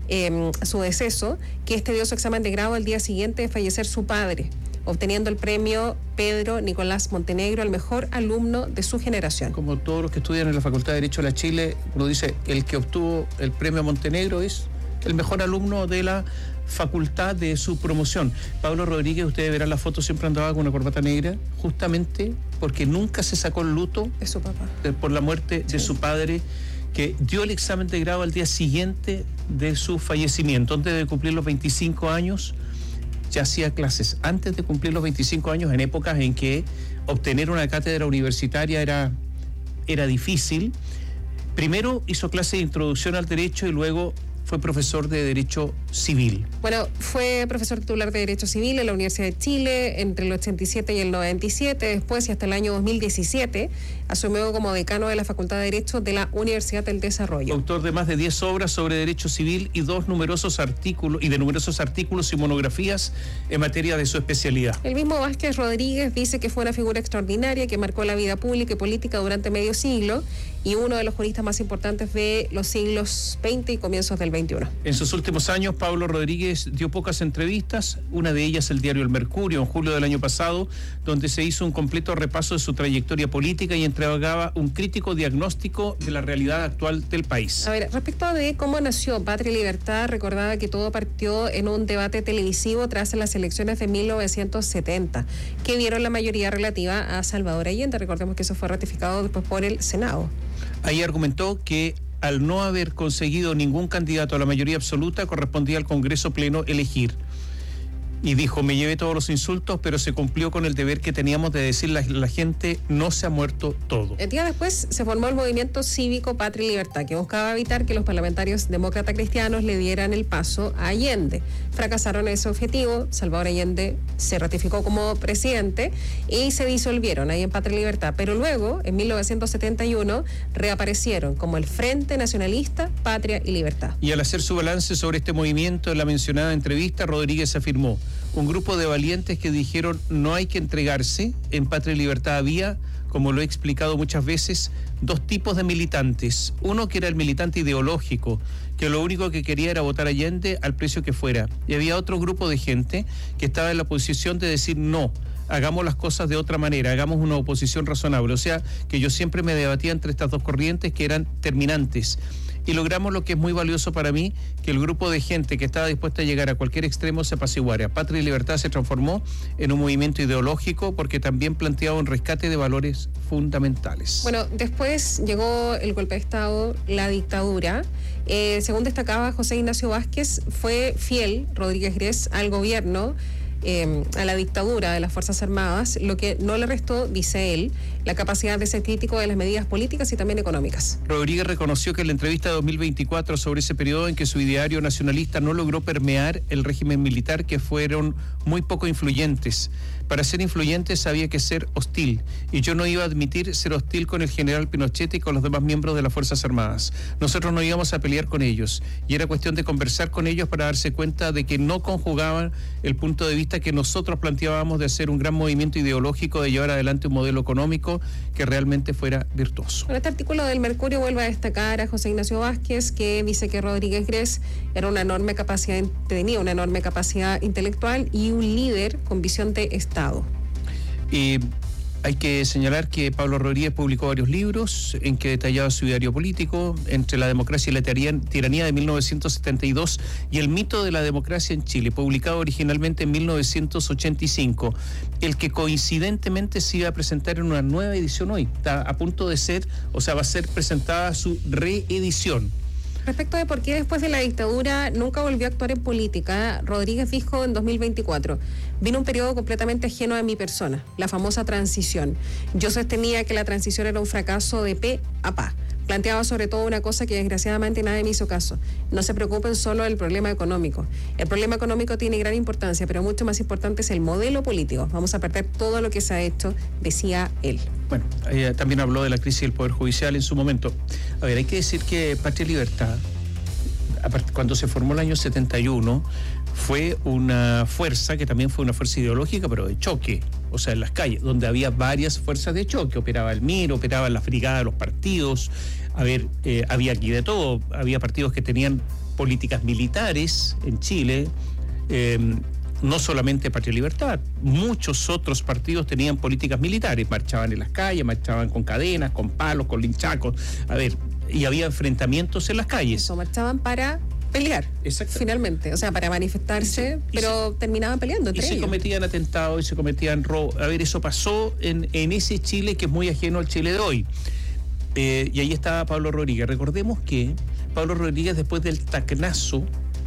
su deceso, que este dio su examen de grado al día siguiente de fallecer su padre, obteniendo el premio Pedro Nicolás Montenegro, el mejor alumno de su generación. Como todos los que estudian en la Facultad de Derecho de la Chile, uno dice, el que obtuvo el premio Montenegro es el mejor alumno de la facultad de su promoción. Pablo Rodríguez, ustedes verán la foto, siempre andaba con una corbata negra, justamente porque nunca se sacó el luto de su papá por la muerte de su padre, que dio el examen de grado al día siguiente de su fallecimiento. Antes de cumplir los 25 años, ya hacía clases. Antes de cumplir los 25 años, en épocas en que obtener una cátedra universitaria era difícil, primero hizo clase de introducción al derecho y luego fue profesor de Derecho Civil. Bueno, fue profesor titular de Derecho Civil en la Universidad de Chile entre el 87 y el 97. Después, y hasta el año 2017, asumió como decano de la Facultad de Derecho de la Universidad del Desarrollo. Autor de más de 10 obras sobre Derecho Civil y de numerosos artículos y monografías en materia de su especialidad. El mismo Vázquez Rodríguez dice que fue una figura extraordinaria que marcó la vida pública y política durante medio siglo y uno de los juristas más importantes de los siglos XX y comienzos del XXI. En sus últimos años, Pablo Rodríguez dio pocas entrevistas, una de ellas el diario El Mercurio, en julio del año pasado, donde se hizo un completo repaso de su trayectoria política y entregaba un crítico diagnóstico de la realidad actual del país. A ver, respecto de cómo nació Patria y Libertad, recordaba que todo partió en un debate televisivo tras las elecciones de 1970, que dieron la mayoría relativa a Salvador Allende. Recordemos que eso fue ratificado después por el Senado. Ahí argumentó que al no haber conseguido ningún candidato a la mayoría absoluta, correspondía al Congreso Pleno elegir. Y dijo, me llevé todos los insultos, pero se cumplió con el deber que teníamos de decirle a la gente, no se ha muerto todo. El día después se formó el movimiento cívico Patria y Libertad, que buscaba evitar que los parlamentarios demócratas cristianos le dieran el paso a Allende. Fracasaron ese objetivo, Salvador Allende se ratificó como presidente y se disolvieron ahí en Patria y Libertad. Pero luego, en 1971, reaparecieron como el Frente Nacionalista Patria y Libertad. Y al hacer su balance sobre este movimiento en la mencionada entrevista, Rodríguez afirmó, un grupo de valientes que dijeron no hay que entregarse. En Patria y Libertad había, como lo he explicado muchas veces, dos tipos de militantes. Uno que era el militante ideológico, que lo único que quería era votar a Allende al precio que fuera. Y había otro grupo de gente que estaba en la posición de decir no, hagamos las cosas de otra manera, hagamos una oposición razonable. O sea, que yo siempre me debatía entre estas dos corrientes que eran terminantes. Y logramos lo que es muy valioso para mí, que el grupo de gente que estaba dispuesta a llegar a cualquier extremo se apaciguara. Patria y Libertad se transformó en un movimiento ideológico porque también planteaba un rescate de valores fundamentales. Bueno, después llegó el golpe de Estado, la dictadura. Según destacaba José Ignacio Vázquez, fue fiel Rodríguez Grez al gobierno, a la dictadura de las Fuerzas Armadas, lo que no le restó, dice él, la capacidad de ser crítico de las medidas políticas y también económicas. Rodríguez reconoció que en la entrevista de 2024 sobre ese periodo en que su ideario nacionalista no logró permear el régimen militar, que fueron muy poco influyentes. Para ser influyentes había que ser hostil, y yo no iba a admitir ser hostil con el general Pinochet y con los demás miembros de las Fuerzas Armadas. Nosotros no íbamos a pelear con ellos, y era cuestión de conversar con ellos para darse cuenta de que no conjugaban el punto de vista que nosotros planteábamos de hacer un gran movimiento ideológico, de llevar adelante un modelo económico que realmente fuera virtuoso. Bueno, este artículo del Mercurio vuelve a destacar a José Ignacio Vázquez, que dice que Rodríguez Grez tenía una enorme capacidad intelectual y un líder con visión de Estado. Y hay que señalar que Pablo Rodríguez publicó varios libros en que detallaba su ideario político, entre la democracia y la tiranía de 1972 y el mito de la democracia en Chile, publicado originalmente en 1985, el que coincidentemente se iba a presentar en una nueva edición hoy. Está a punto de ser, o sea, va a ser presentada su reedición. Respecto de por qué después de la dictadura nunca volvió a actuar en política, Rodríguez dijo en 2024, vino un periodo completamente ajeno a mi persona, la famosa transición. Yo sostenía que la transición era un fracaso de pe a pa. Planteaba sobre todo una cosa que desgraciadamente nadie me hizo caso. No se preocupen solo del problema económico. El problema económico tiene gran importancia, pero mucho más importante es el modelo político. Vamos a perder todo lo que se ha hecho, decía él. Bueno, también habló de la crisis del Poder Judicial en su momento. A ver, hay que decir que Patria y Libertad, cuando se formó el año 71, fue una fuerza que también fue una fuerza ideológica, pero de choque, o sea, en las calles, donde había varias fuerzas de choque. Operaba el MIR, operaban las brigadas de los partidos. A ver, había aquí de todo. Había partidos que tenían políticas militares en Chile, no solamente Patria y Libertad, muchos otros partidos tenían políticas militares, marchaban en las calles, marchaban con cadenas, con palos, con linchacos, a ver, y había enfrentamientos en las calles. Eso, marchaban para pelear, finalmente, o sea, para manifestarse, pero terminaban peleando entre ellos. Y se cometían atentados y se cometían robos. A ver, eso pasó en ese Chile que es muy ajeno al Chile de hoy. Y ahí estaba Pablo Rodríguez. Recordemos que Pablo Rodríguez, después del tanquetazo,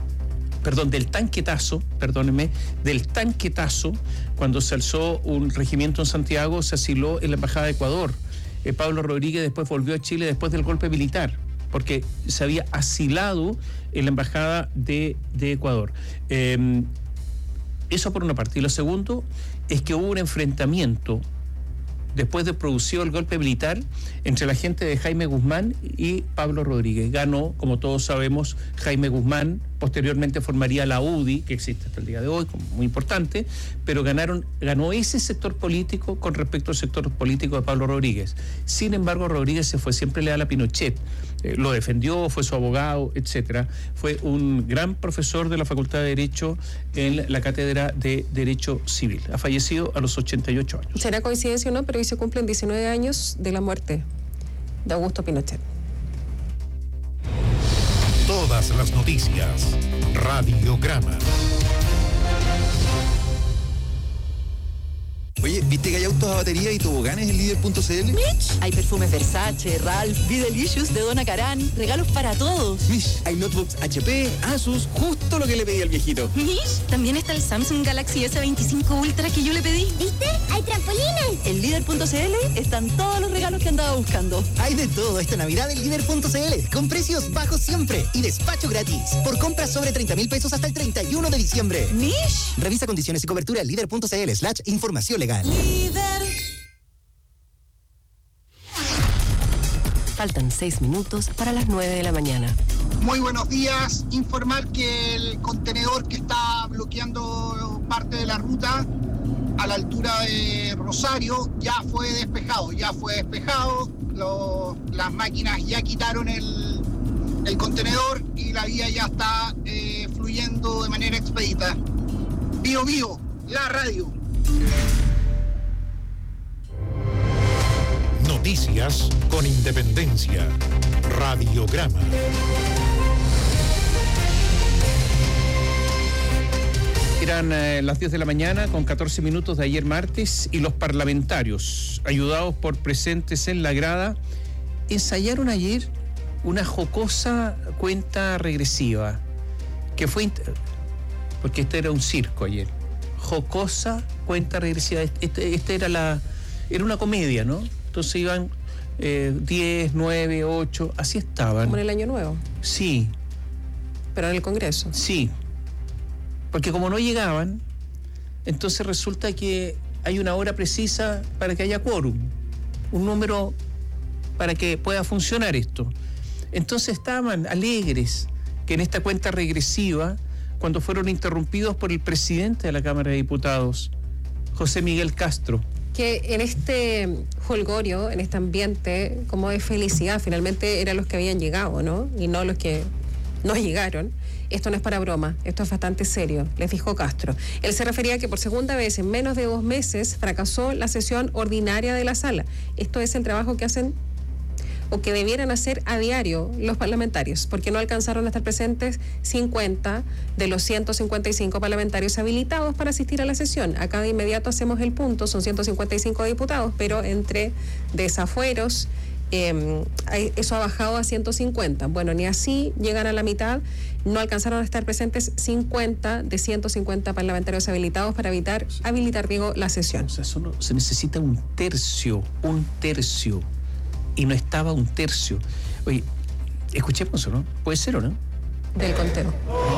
cuando se alzó un regimiento en Santiago, se asiló en la Embajada de Ecuador. Pablo Rodríguez después volvió a Chile después del golpe militar, porque se había asilado en la Embajada de Ecuador. Eso por una parte. Y lo segundo es que hubo un enfrentamiento después de producido el golpe militar entre la gente de Jaime Guzmán y Pablo Rodríguez. Ganó, como todos sabemos, Jaime Guzmán. Posteriormente formaría la UDI, que existe hasta el día de hoy, como muy importante, pero ganó ese sector político con respecto al sector político de Pablo Rodríguez. Sin embargo, Rodríguez se fue siempre leal a Pinochet, lo defendió, fue su abogado, etcétera. Fue un gran profesor de la Facultad de Derecho en la Cátedra de Derecho Civil. Ha fallecido a los 88 años. Será coincidencia o no, pero hoy se cumplen 19 años de la muerte de Augusto Pinochet. Todas las noticias. Radiograma. Oye, ¿viste que hay autos a batería y toboganes en líder.cl? Mitch, hay perfumes Versace, Ralph, Be Delicious de Donna Karan, regalos para todos. Mish, hay notebooks HP, Asus, justo lo que le pedí al viejito. Mish, también está el Samsung Galaxy S25 Ultra que yo le pedí. ¿Viste? ¡Hay trampolines! En líder.cl están todos los regalos que andaba buscando. Hay de todo esta Navidad en líder.cl, con precios bajos siempre y despacho gratis. Por compras sobre 30,000 pesos hasta el 31 de diciembre. Mish. Revisa condiciones y cobertura en líder.cl/información legal. Líder. Faltan 6 minutos para las 9 de la mañana. Muy buenos días. Informar que el contenedor que está bloqueando parte de la ruta a la altura de Rosario ya fue despejado. Las máquinas ya quitaron el contenedor y la vía ya está fluyendo de manera expedita. Bio, la radio. Noticias con independencia. Radiograma. Eran las 10 de la mañana con 14 minutos de ayer martes y los parlamentarios, ayudados por presentes en la grada, ensayaron ayer una jocosa cuenta regresiva, que fue, porque este era un circo ayer, jocosa cuenta regresiva, era una comedia, ¿no? Entonces iban 10, 9, 8, así estaban. Como en el Año Nuevo. Sí. Pero en el Congreso. Sí. Porque como no llegaban, entonces resulta que hay una hora precisa para que haya quórum, un número para que pueda funcionar esto. Entonces estaban alegres que en esta cuenta regresiva, cuando fueron interrumpidos por el presidente de la Cámara de Diputados, José Miguel Castro. Que en este jolgorio, en este ambiente como de felicidad, finalmente eran los que habían llegado, ¿no? Y no los que no llegaron. Esto no es para broma, esto es bastante serio, les dijo Castro. Él se refería a que por segunda vez en menos de 2 meses fracasó la sesión ordinaria de la sala. Esto es el trabajo que hacen o que debieran hacer a diario los parlamentarios, porque no alcanzaron a estar presentes 50 de los 155 parlamentarios habilitados para asistir a la sesión. Acá de inmediato hacemos el punto, son 155 diputados, pero entre desafueros, eso ha bajado a 150. Bueno, ni así llegan a la mitad, no alcanzaron a estar presentes 50 de 150 parlamentarios habilitados para habilitar la sesión. O sea, eso no, se necesita un tercio, y no estaba un tercio. Oye, escuchemos, ¿no? ¿Puede ser o no? Del conteo.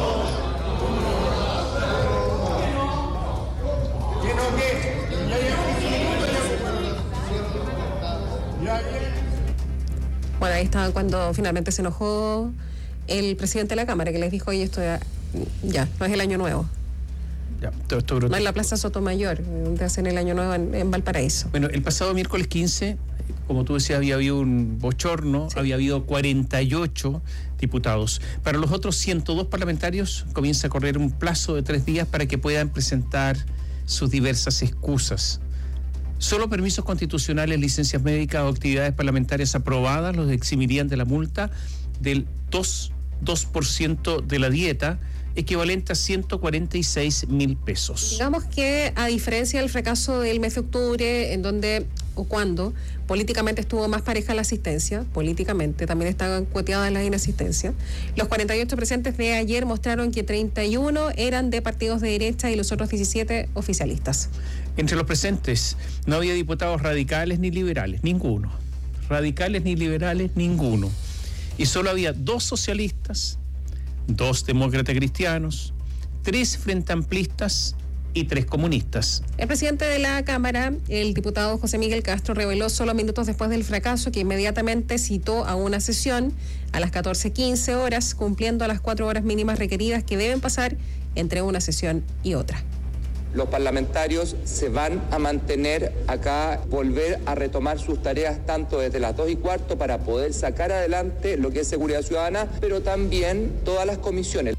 Bueno, ahí estaba cuando finalmente se enojó el presidente de la Cámara, que les dijo, oye, esto ya no es el Año Nuevo. Ya, todo no es la Plaza Sotomayor, donde hacen el Año Nuevo en Valparaíso. Bueno, el pasado miércoles 15, como tú decías, había habido un bochorno, sí. Había habido 48 diputados. Para los otros 102 parlamentarios comienza a correr un plazo de 3 días para que puedan presentar sus diversas excusas. Solo permisos constitucionales, licencias médicas o actividades parlamentarias aprobadas los eximirían de la multa del 2% de la dieta, equivalente a 146.000 pesos. Digamos que a diferencia del fracaso del mes de octubre, en donde o cuando políticamente estuvo más pareja la asistencia, políticamente también estaban cuoteadas las inasistencias, los 48 presentes de ayer mostraron que 31 eran de partidos de derecha y los otros 17 oficialistas. Entre los presentes no había diputados radicales ni liberales, ninguno. Radicales ni liberales, ninguno. Y solo había 2 socialistas, 2 demócratas cristianos, 3 frente amplistas y 3 comunistas. El presidente de la Cámara, el diputado José Miguel Castro, reveló solo minutos después del fracaso que inmediatamente citó a una sesión a las 14:15 horas, cumpliendo las 4 horas mínimas requeridas que deben pasar entre una sesión y otra. Los parlamentarios se van a mantener acá, volver a retomar sus tareas tanto desde las 2:15 para poder sacar adelante lo que es seguridad ciudadana, pero también todas las comisiones.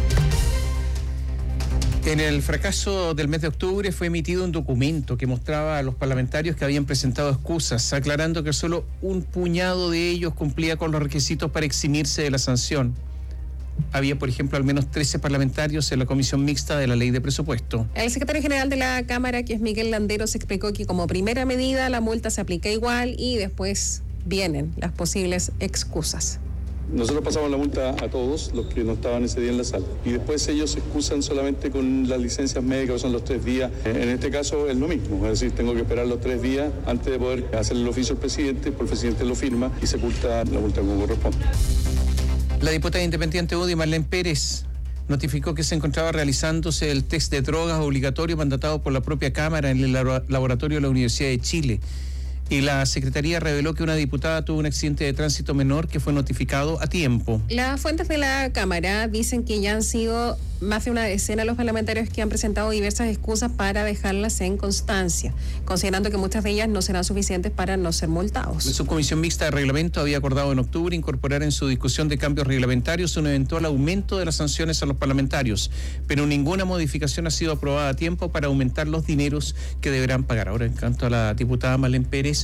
En el fracaso del mes de octubre fue emitido un documento que mostraba a los parlamentarios que habían presentado excusas, aclarando que solo un puñado de ellos cumplía con los requisitos para eximirse de la sanción. Había, por ejemplo, al menos 13 parlamentarios en la comisión mixta de la ley de presupuesto. El secretario general de la Cámara, que es Miguel Landeros, explicó que como primera medida la multa se aplica igual y después vienen las posibles excusas. Nosotros pasamos la multa a todos los que no estaban ese día en la sala y después ellos se excusan solamente con las licencias médicas, que son los 3 días. En este caso es lo mismo, es decir, tengo que esperar los 3 días antes de poder hacer el oficio al presidente, el presidente lo firma y se oculta la multa como corresponde. La diputada independiente UDI, Marlene Pérez, notificó que se encontraba realizándose el test de drogas obligatorio mandatado por la propia Cámara en el laboratorio de la Universidad de Chile. Y la Secretaría reveló que una diputada tuvo un accidente de tránsito menor que fue notificado a tiempo. Las fuentes de la Cámara dicen que ya han sido más de una decena los parlamentarios que han presentado diversas excusas para dejarlas en constancia, considerando que muchas de ellas no serán suficientes para no ser multados. La subcomisión mixta de reglamento había acordado en octubre incorporar en su discusión de cambios reglamentarios un eventual aumento de las sanciones a los parlamentarios, pero ninguna modificación ha sido aprobada a tiempo para aumentar los dineros que deberán pagar. Ahora, en cuanto a la diputada Marlene Pérez,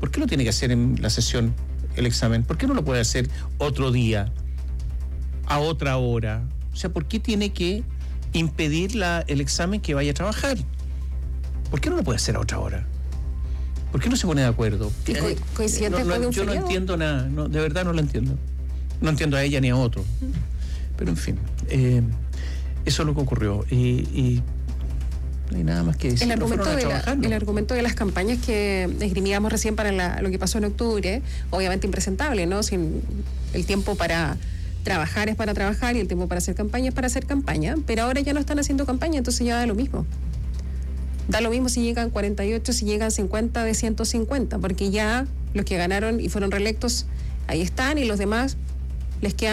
¿Por qué lo tiene que hacer en la sesión el examen? ¿Por qué no lo puede hacer otro día, a otra hora? O sea, ¿por qué tiene que impedir el examen que vaya a trabajar? ¿Por qué no lo puede hacer a otra hora? ¿Por qué no se pone de acuerdo? Yo no entiendo nada, de verdad no lo entiendo. No entiendo a ella ni a otro. Pero en fin, eso es lo que ocurrió. Y no hay nada más que decir. El argumento de las campañas que esgrimíamos recién para lo que pasó en octubre, obviamente impresentable, ¿no? Sin el tiempo para trabajar es para trabajar y el tiempo para hacer campaña es para hacer campaña, pero ahora ya no están haciendo campaña, entonces ya da lo mismo. Da lo mismo si llegan 48, si llegan 50 de 150, porque ya los que ganaron y fueron reelectos, ahí están, y los demás les quedan